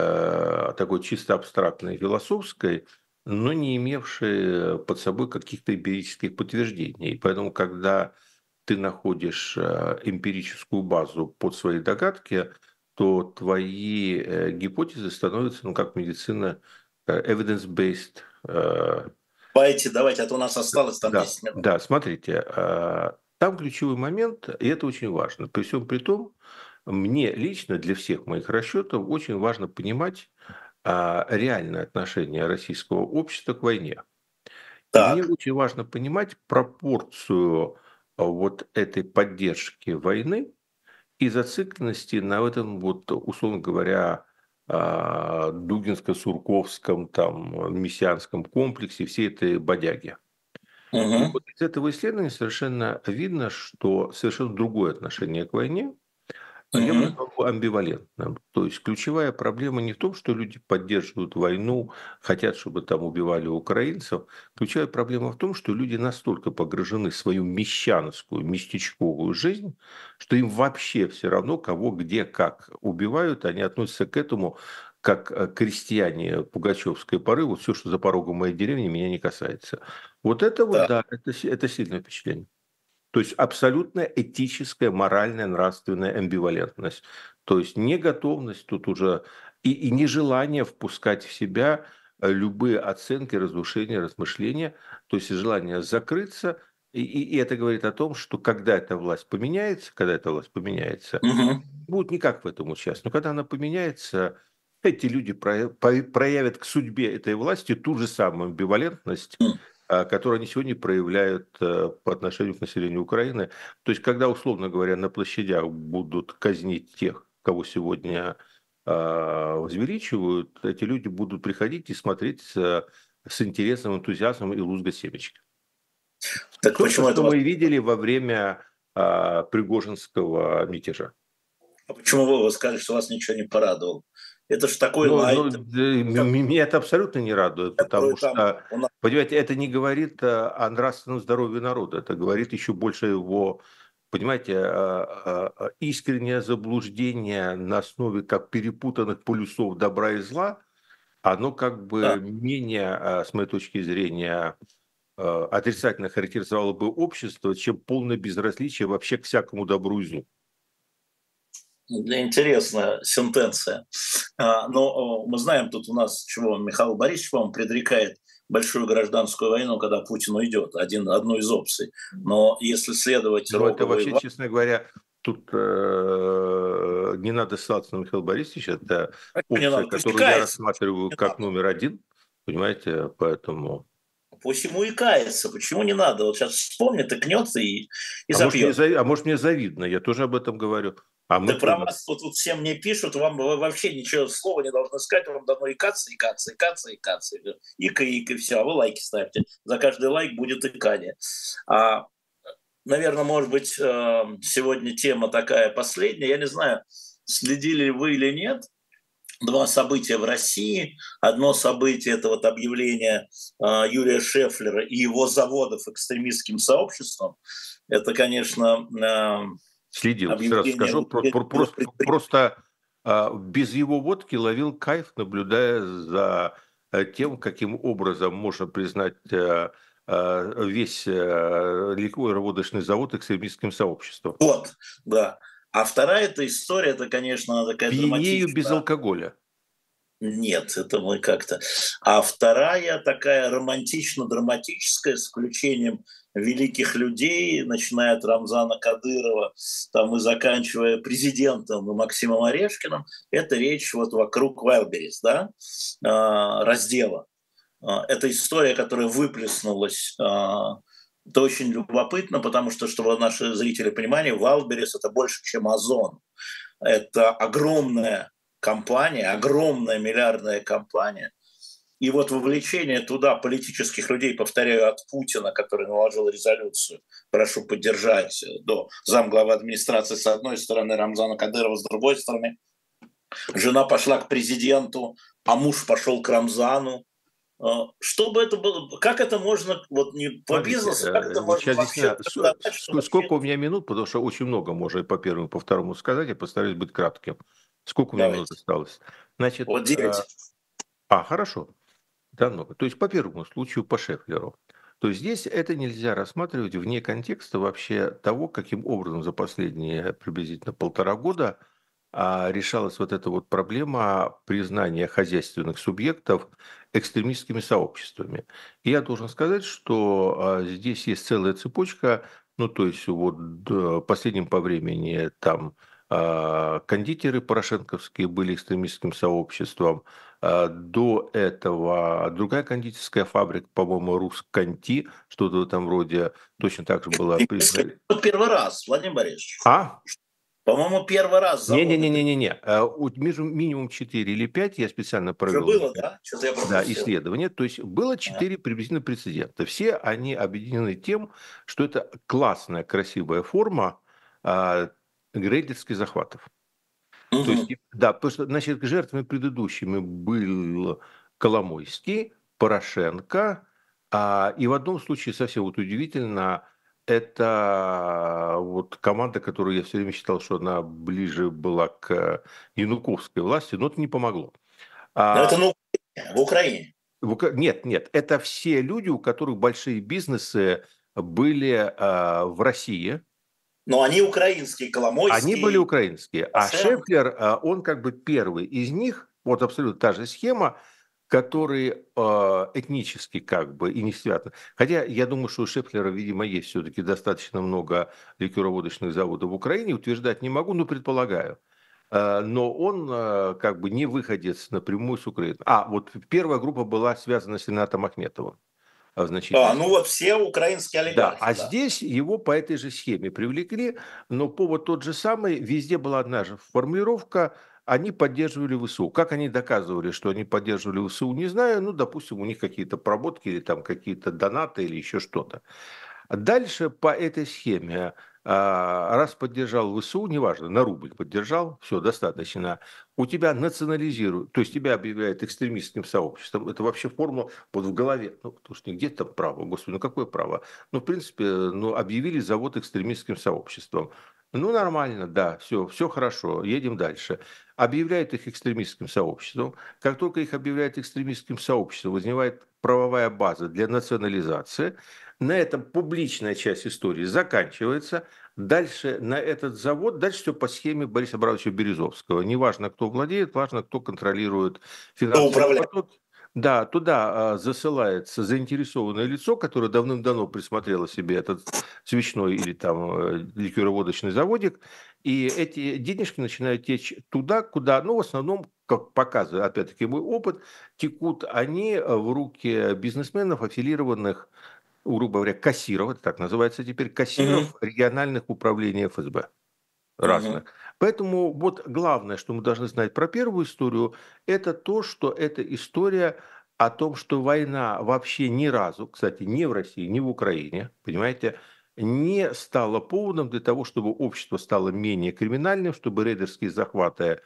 Speaker 2: э, такой чисто абстрактной, философской, но не имевшей под собой каких-то эмпирических подтверждений. И поэтому, когда ты находишь э, эмпирическую базу под свои догадки, то твои э, гипотезы становятся, ну, как медицина, э, evidence-based. э,
Speaker 1: Давайте, давайте, а то у нас осталось там
Speaker 2: да,
Speaker 1: десять минут.
Speaker 2: да, смотрите, а, там ключевой момент, и это очень важно. При всем при том, мне лично для всех моих расчетов очень важно понимать а, реальное отношение российского общества к войне. И мне
Speaker 1: Так.
Speaker 2: очень важно понимать пропорцию а, вот этой поддержки войны и зацикленности на этом, вот, условно говоря, а, Дугинско-Сурковском, там, мессианском комплексе, всей этой бодяги. И
Speaker 1: Угу.
Speaker 2: вот из этого исследования совершенно видно, что совершенно другое отношение к войне. Я бы
Speaker 1: Угу.
Speaker 2: назвал его амбивалентным. То есть ключевая проблема не в том, что люди поддерживают войну, хотят, чтобы там убивали украинцев. Ключевая проблема в том, что люди настолько погружены в свою мещанскую, местечковую жизнь, что им вообще все равно, кого, где, как убивают. Они относятся к этому как э, крестьяне пугачевской поры. Вот все, что за порогом моей деревни, меня не касается. Вот это вот,
Speaker 1: Так.
Speaker 2: да, это, си- это сильное впечатление. То есть абсолютно этическая, моральная, нравственная амбивалентность. То есть неготовность тут уже и, и нежелание впускать в себя э, любые оценки, разрушения, размышления. То есть желание закрыться. И, и- и это говорит о том, что когда эта власть поменяется, когда эта власть поменяется,
Speaker 1: Угу.
Speaker 2: будут никак в этом участвовать. Но когда она поменяется, эти люди про- по- проявят к судьбе этой власти ту же самую амбивалентность, а, которую они сегодня проявляют э, по отношению к населению Украины. То есть, когда, условно говоря, на площадях будут казнить тех, кого сегодня а, возвеличивают, эти люди будут приходить и смотреть с, с интересом, энтузиазмом и лузгать семечки.
Speaker 1: Так
Speaker 2: Собственно,
Speaker 1: почему это
Speaker 2: что
Speaker 1: вас...
Speaker 2: мы и видели во время а, Пригожинского мятежа.
Speaker 1: А почему вы, вы сказали, что вас ничего не порадовало? Это ж такой
Speaker 2: Ну, ну,
Speaker 1: лайт,
Speaker 2: да, м- м- меня это абсолютно не радует, потому
Speaker 1: который там
Speaker 2: что,
Speaker 1: у нас...
Speaker 2: понимаете, это не говорит э, о нравственном здоровье народа, это говорит еще больше его, понимаете, э, э, э, искреннее заблуждение на основе как перепутанных полюсов добра и зла, оно как
Speaker 1: Да.
Speaker 2: бы менее, э, с моей точки зрения, э, отрицательно характеризовало бы общество, чем полное безразличие вообще к всякому добру и злу.
Speaker 1: Интересная сентенция. А, Но э, мы знаем, тут у нас чего Михаил Борисович, по-моему, предрекает большую гражданскую войну, когда Путин уйдет, один, одну из опций. Но если следовать
Speaker 2: Но это
Speaker 1: Роговой...
Speaker 2: вообще, честно говоря, Тут э, не надо ссылаться на Михаила Борисовича, это
Speaker 1: А чё не
Speaker 2: опция,
Speaker 1: надо? Пусть
Speaker 2: которую я
Speaker 1: кается.
Speaker 2: рассматриваю
Speaker 1: Не
Speaker 2: как
Speaker 1: надо.
Speaker 2: номер один, понимаете, поэтому...
Speaker 1: Пусть ему и кается. Почему не надо? Вот сейчас вспомнит, и кнется, и, и
Speaker 2: А может, мне,
Speaker 1: запьет.
Speaker 2: зави- а может, мне завидно, я тоже об этом говорю. А мы
Speaker 1: Да про
Speaker 2: тоже.
Speaker 1: вас вот тут все мне пишут, вам вы вообще ничего слова не должны сказать, вам давно и каться, и каться, и каться, и каться. Ика, ика, и все, а вы лайки ставьте. За каждый лайк будет икание. А, наверное, может быть, э, сегодня тема такая последняя. Я не знаю, следили ли вы или нет. Два события в России. Одно событие – это вот объявление э, Юрия Шефлера и его заводов экстремистским сообществом. Это, конечно, э,
Speaker 2: Следил, сразу
Speaker 1: объявление
Speaker 2: скажу, про- про- просто, просто а, без его водки ловил кайф, наблюдая за э, тем, каким образом можно признать э, э, весь э, ликероводочный завод экстремистским сообществом.
Speaker 1: Вот, да. А вторая эта история, это, конечно, такая
Speaker 2: Пьянею без
Speaker 1: драматичная.
Speaker 2: алкоголя.
Speaker 1: Нет, это мы как-то. А вторая такая романтично-драматическая с включением великих людей, начиная от Рамзана Кадырова там, и заканчивая президентом и Максимом Орешкиным, это речь вот вокруг Wildberries, да, а, раздела. А, Это история, которая выплеснулась. а, Это очень любопытно, потому что, чтобы наши зрители понимали, Wildberries – это больше, чем Озон. Это огромная компания, огромная миллиардная компания. И вот вовлечение туда политических людей, повторяю, от Путина, который наложил резолюцию, прошу поддержать, до замглавы администрации с одной стороны, Рамзана Кадырова с другой стороны. Жена пошла к президенту, а муж пошел к Рамзану. Чтобы это было, как это можно, вот не по
Speaker 2: Смотрите,
Speaker 1: бизнесу, как это
Speaker 2: э, вот
Speaker 1: можно
Speaker 2: сейчас
Speaker 1: вообще
Speaker 2: действительно, с-
Speaker 1: трактовать, что
Speaker 2: с- сколько
Speaker 1: вообще...
Speaker 2: у меня минут, потому что очень много можно и по первому, и по второму сказать, я постараюсь быть кратким. Сколько у меня минут
Speaker 1: Давайте.
Speaker 2: осталось? Значит,
Speaker 1: Вот
Speaker 2: э,
Speaker 1: девять.
Speaker 2: а, хорошо. Да, много. То есть по первому случаю, по Шефлеру. То есть здесь это нельзя рассматривать вне контекста вообще того, каким образом за последние приблизительно полтора года а, решалась вот эта вот проблема признания хозяйственных субъектов экстремистскими сообществами. И я должен сказать, что а, здесь есть целая цепочка, ну то есть вот д- последним по времени там а, кондитеры порошенковские были экстремистским сообществом, а, до этого другая кондитерская фабрика, по-моему, Русконти, что-то в этом роде, точно так же была признана.
Speaker 1: Вот первый раз, Владимир Борисович.
Speaker 2: А?
Speaker 1: По-моему, первый раз заводы при-
Speaker 2: Не-не-не-не-не. Э, у- между- Минимум четыре или пять я специально
Speaker 1: уже
Speaker 2: провел
Speaker 1: было,
Speaker 2: некое,
Speaker 1: да? Что-то я
Speaker 2: да,
Speaker 1: пропустил.
Speaker 2: исследование. То есть было
Speaker 1: Ага.
Speaker 2: четыре приблизительно прецедента. Все они объединены тем, что это классная, красивая форма а, рейдерских захватов. То есть,
Speaker 1: Мгм.
Speaker 2: да, потому что, значит, жертвами предыдущими был Коломойский, Порошенко, а, и в одном случае совсем вот удивительно, это вот команда, которую я все время считал, что она ближе была к януковской власти, но это не помогло.
Speaker 1: Но это
Speaker 2: А,
Speaker 1: на Украине, в Украине.
Speaker 2: в Ука- нет, нет, это все люди, у которых большие бизнесы были а, в России.
Speaker 1: Но они украинские,
Speaker 2: Они были
Speaker 1: Коломойский,
Speaker 2: украинские, а
Speaker 1: Порошенко.
Speaker 2: Шефлер, а, он как бы первый из них, вот абсолютно та же схема, который а, этнически как бы и не связан. Хотя я думаю, что у Шефлера, видимо, есть все-таки достаточно много ликероводочных заводов в Украине, утверждать не могу, но предполагаю. А, Но он а, как бы не выходец напрямую с Украины. А, вот первая группа была связана с Ренатом Ахметовым а, в значительной
Speaker 1: А, ну
Speaker 2: степени.
Speaker 1: вот все украинские
Speaker 2: Да,
Speaker 1: олигархи,
Speaker 2: а
Speaker 1: да.
Speaker 2: здесь его по этой же схеме привлекли, но повод тот же самый, везде была одна же формулировка, они поддерживали ВСУ. Как они доказывали, что они поддерживали ВСУ, не знаю, ну, допустим, у них какие-то проботки или там какие-то донаты или еще что-то. Дальше по этой схеме, а, раз поддержал ВСУ, неважно, на рубль поддержал, все, достаточно, у тебя национализируют, то есть тебя объявляют экстремистским сообществом, это вообще формула вот в голове, ну, потому что где там право, господи, ну какое право? Ну, в принципе, ну, объявили завод экстремистским сообществом. Ну, нормально, да, все, все хорошо, едем дальше. Объявляют их экстремистским сообществом. Как только их объявляют экстремистским сообществом, возникает правовая база для национализации. На этом публичная часть истории заканчивается. Дальше на этот завод, дальше все по схеме Бориса Абрамовича Березовского. Неважно, кто владеет, важно, кто контролирует
Speaker 1: Кто
Speaker 2: финансовые
Speaker 1: управляет?
Speaker 2: потоки. Да, туда а, засылается заинтересованное лицо, которое давным-давно присмотрело себе этот свечной или там э, ликероводочный заводик, И эти денежки начинают течь туда, куда, ну, в основном, как показывает, опять-таки, мой опыт, текут они в руки бизнесменов, аффилированных, грубо говоря, кассиров, это так называется теперь,
Speaker 1: Мгм.
Speaker 2: кассиров региональных управлений эф эс бэ разных.
Speaker 1: Мгм.
Speaker 2: Поэтому вот главное, что мы должны знать про первую историю, это то, что это история о том, что война вообще ни разу, кстати, ни в России, ни в Украине, понимаете, не стала поводом для того, чтобы общество стало менее криминальным, чтобы рейдерские захваты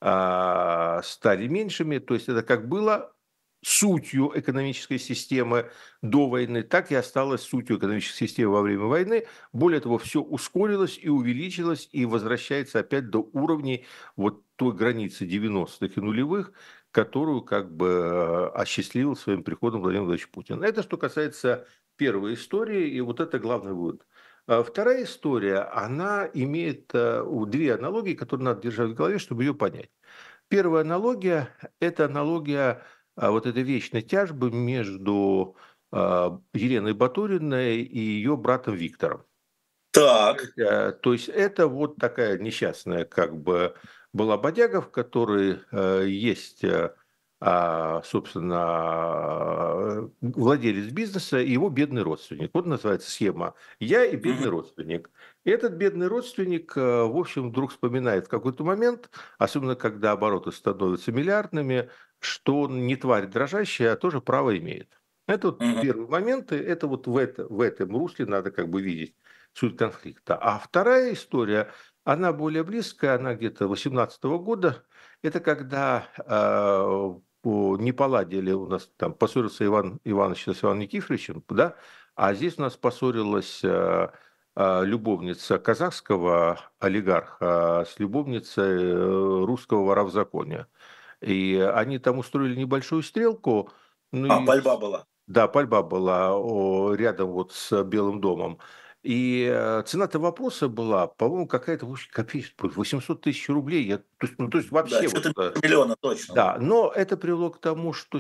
Speaker 2: а, стали меньшими. То есть это как было сутью экономической системы до войны, так и осталось сутью экономической системы во время войны. Более того, все ускорилось и увеличилось, и возвращается опять до уровней вот той границы девяностых и нулевых, которую как бы э, осчастливил своим приходом Владимир Владимирович Путин. Это что касается первой истории, и вот это главный вывод. А вторая история, она имеет э, у- две аналогии, которые надо держать в голове, чтобы ее понять. Первая аналогия – это аналогия а, вот этой вечной тяжбы между а, Еленой Батуриной и ее братом Виктором.
Speaker 1: Так.
Speaker 2: Э, То есть это вот такая несчастная как бы была бодяга, в которой э, есть, э, а, собственно, э, владелец бизнеса и его бедный родственник. Вот называется схема «Я и бедный
Speaker 1: Мгм.
Speaker 2: родственник». И этот бедный родственник, э, в общем, вдруг вспоминает в какой-то момент, особенно когда обороты становятся миллиардными, что он не тварь дрожащая, а тоже право имеет. Это вот
Speaker 1: Мгм.
Speaker 2: первые моменты, это вот в, это, в этом русле надо как бы видеть суть конфликта. А вторая история, она более близкая, она где-то восемнадцатого года. Это когда э, по- не поладили у нас, там поссорился Иван Иванович с Иваном Никифоровичем, да, а здесь у нас поссорилась э, э, любовница казахского олигарха с любовницей э, русского вора в законе. И они там устроили небольшую стрелку, ну
Speaker 1: А,
Speaker 2: и
Speaker 1: пальба была.
Speaker 2: да, пальба была о, рядом вот с Белым домом. И э, цена-то вопроса была, по-моему, какая-то вообще копеечная, восемьсот тысяч рублей. Я, то, есть, ну, то есть
Speaker 1: Да,
Speaker 2: вообще вот,
Speaker 1: что-то
Speaker 2: э,
Speaker 1: миллиона точно, да.
Speaker 2: да, но это привело к тому, что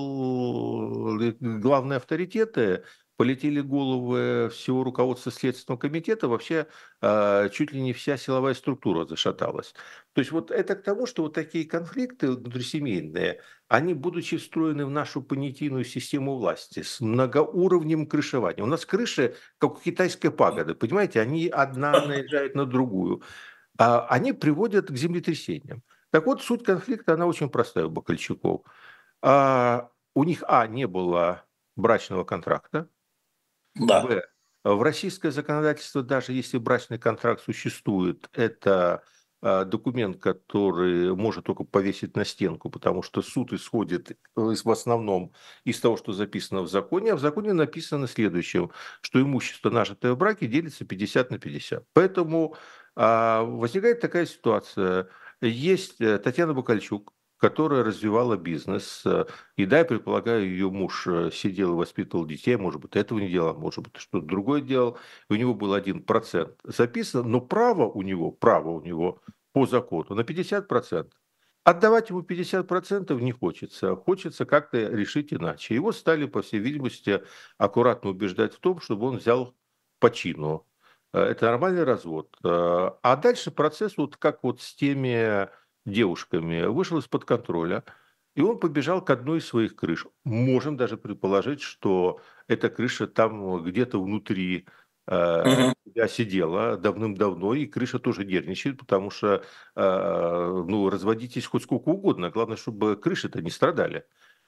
Speaker 2: сел э, главные авторитеты, полетели головы всего руководства Следственного комитета, вообще э, чуть ли не вся силовая структура зашаталась. То есть вот это к тому, что вот такие конфликты внутрисемейные, они, будучи встроены в нашу понятийную систему власти с многоуровневым крышеванием. У нас крыши, как у китайской пагоды, понимаете, они одна наезжает на другую, а они приводят к землетрясениям. Так вот, суть конфликта, она очень простая у Бакальчуков. А, у них, а, не было брачного контракта,
Speaker 1: Да.
Speaker 2: б, в российское законодательство, даже если брачный контракт существует, это а, документ, который может только повесить на стенку, потому что суд исходит из- в основном из того, что записано в законе, а в законе написано следующее, что имущество, нажитое в браке, делится пятьдесят на пятьдесят. Поэтому а, возникает такая ситуация. Есть э, Татьяна Бакальчук, которая развивала бизнес. э, И да, я предполагаю, ее муж э, сидел и воспитывал детей, может быть, этого не делал, может быть, что-то другое делал. И у него был один процент записано, но право у него, право у него по закону на пятьдесят процентов. Отдавать ему пятьдесят процентов не хочется, хочется как-то решить иначе. Его стали, по всей видимости, аккуратно убеждать в том, чтобы он взял по чину. Э, Это нормальный развод. Э, А дальше процесс, вот как вот с теми девушками, вышел из-под контроля, и он побежал к одной из своих крыш. Можем даже предположить, что эта крыша там где-то внутри э,
Speaker 1: Мгм.
Speaker 2: себя сидела давным-давно, и крыша тоже нервничает, потому что э, ну, разводитесь хоть сколько угодно, главное, чтобы крыши-то не страдали.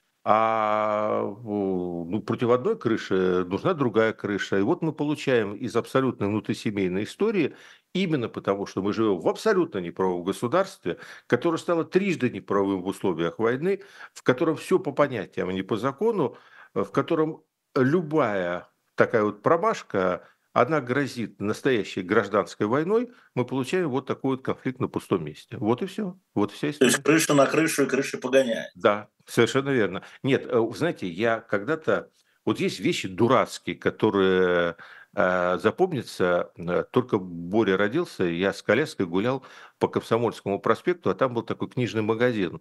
Speaker 2: А в- ну, против одной крыши нужна другая крыша. И вот мы получаем из абсолютно внутрисемейной истории, именно потому, что мы живем в абсолютно неправовом государстве, которое стало трижды неправовым в условиях войны, в котором все по понятиям, а не по закону, в котором любая такая вот промашка, она грозит настоящей гражданской войной, мы получаем вот такой вот конфликт на пустом месте. Вот и все. Вот вся
Speaker 1: То есть
Speaker 2: история.
Speaker 1: крыша на крышу и крыша погоняет.
Speaker 2: Да, совершенно верно. Нет, э, вы знаете, я когда-то... Вот есть вещи дурацкие, которые э, запомнятся. Э, Только Боря родился, я с коляской гулял по Комсомольскому проспекту, а там был такой книжный магазин.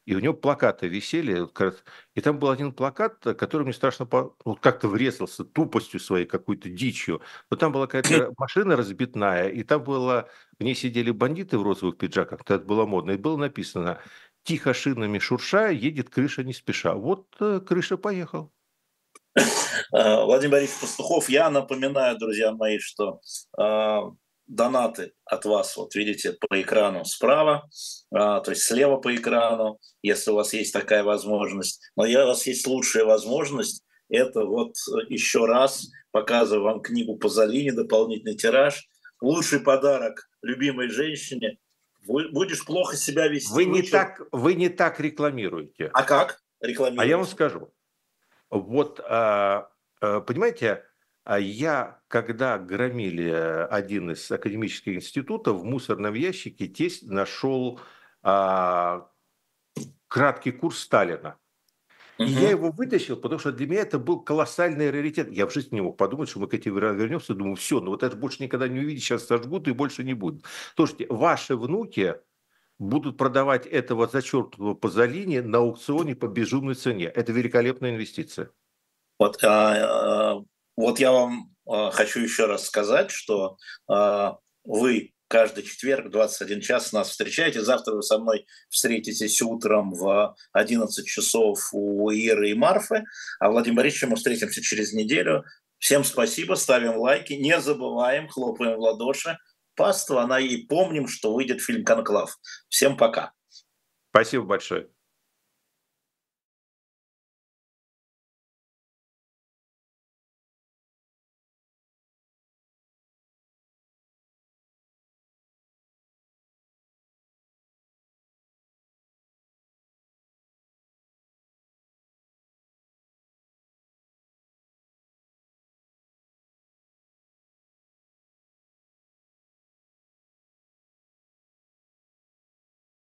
Speaker 2: и у него плакаты висели, и там был один плакат, который мне страшно вот как-то врезался тупостью своей, какой-то дичью. Но там была какая-то машина разбитная, и там было, в ней сидели бандиты в розовых пиджаках, это было модно, и было написано: «Тихо шинами шуршая, едет крыша не спеша». Вот крыша поехал.
Speaker 1: Владимир Борисович Пастухов, я напоминаю, друзья мои, что э, донаты от вас, вот видите, по экрану справа, э, то есть слева по экрану, если у вас есть такая возможность. Но у вас есть лучшая возможность, это вот еще раз показываю вам книгу Пазолини, дополнительный тираж. Лучший подарок любимой женщине. Будешь плохо себя вести.
Speaker 2: Вы не, так, вы не так рекламируете.
Speaker 1: А как рекламируете?
Speaker 2: А я вам скажу. Вот, понимаете, я, когда громили один из академических институтов, в мусорном ящике тесть нашел а, краткий курс Сталина. И угу. Я его вытащил, потому что для меня это был колоссальный раритет. Я в жизни не мог подумать, что мы к этим вернемся. Думаю, все, ну вот это больше никогда не увидеть, сейчас сожгут и больше не будет. Слушайте, ваши внуки будут продавать этого зачеркнутого Пазолини на аукционе по безумной цене. Это великолепная инвестиция.
Speaker 1: Вот, а, вот я вам а, хочу еще раз сказать, что а, вы каждый четверг в двадцать один час нас встречаете. Завтра вы со мной встретитесь утром в одиннадцать часов у Иры и Марфы. А Владимир Борисович, мы встретимся через неделю. Всем спасибо, ставим лайки, не забываем, хлопаем в ладоши. Паства, она и помним, что выйдет фильм «Конклав». Всем пока.
Speaker 2: Спасибо большое.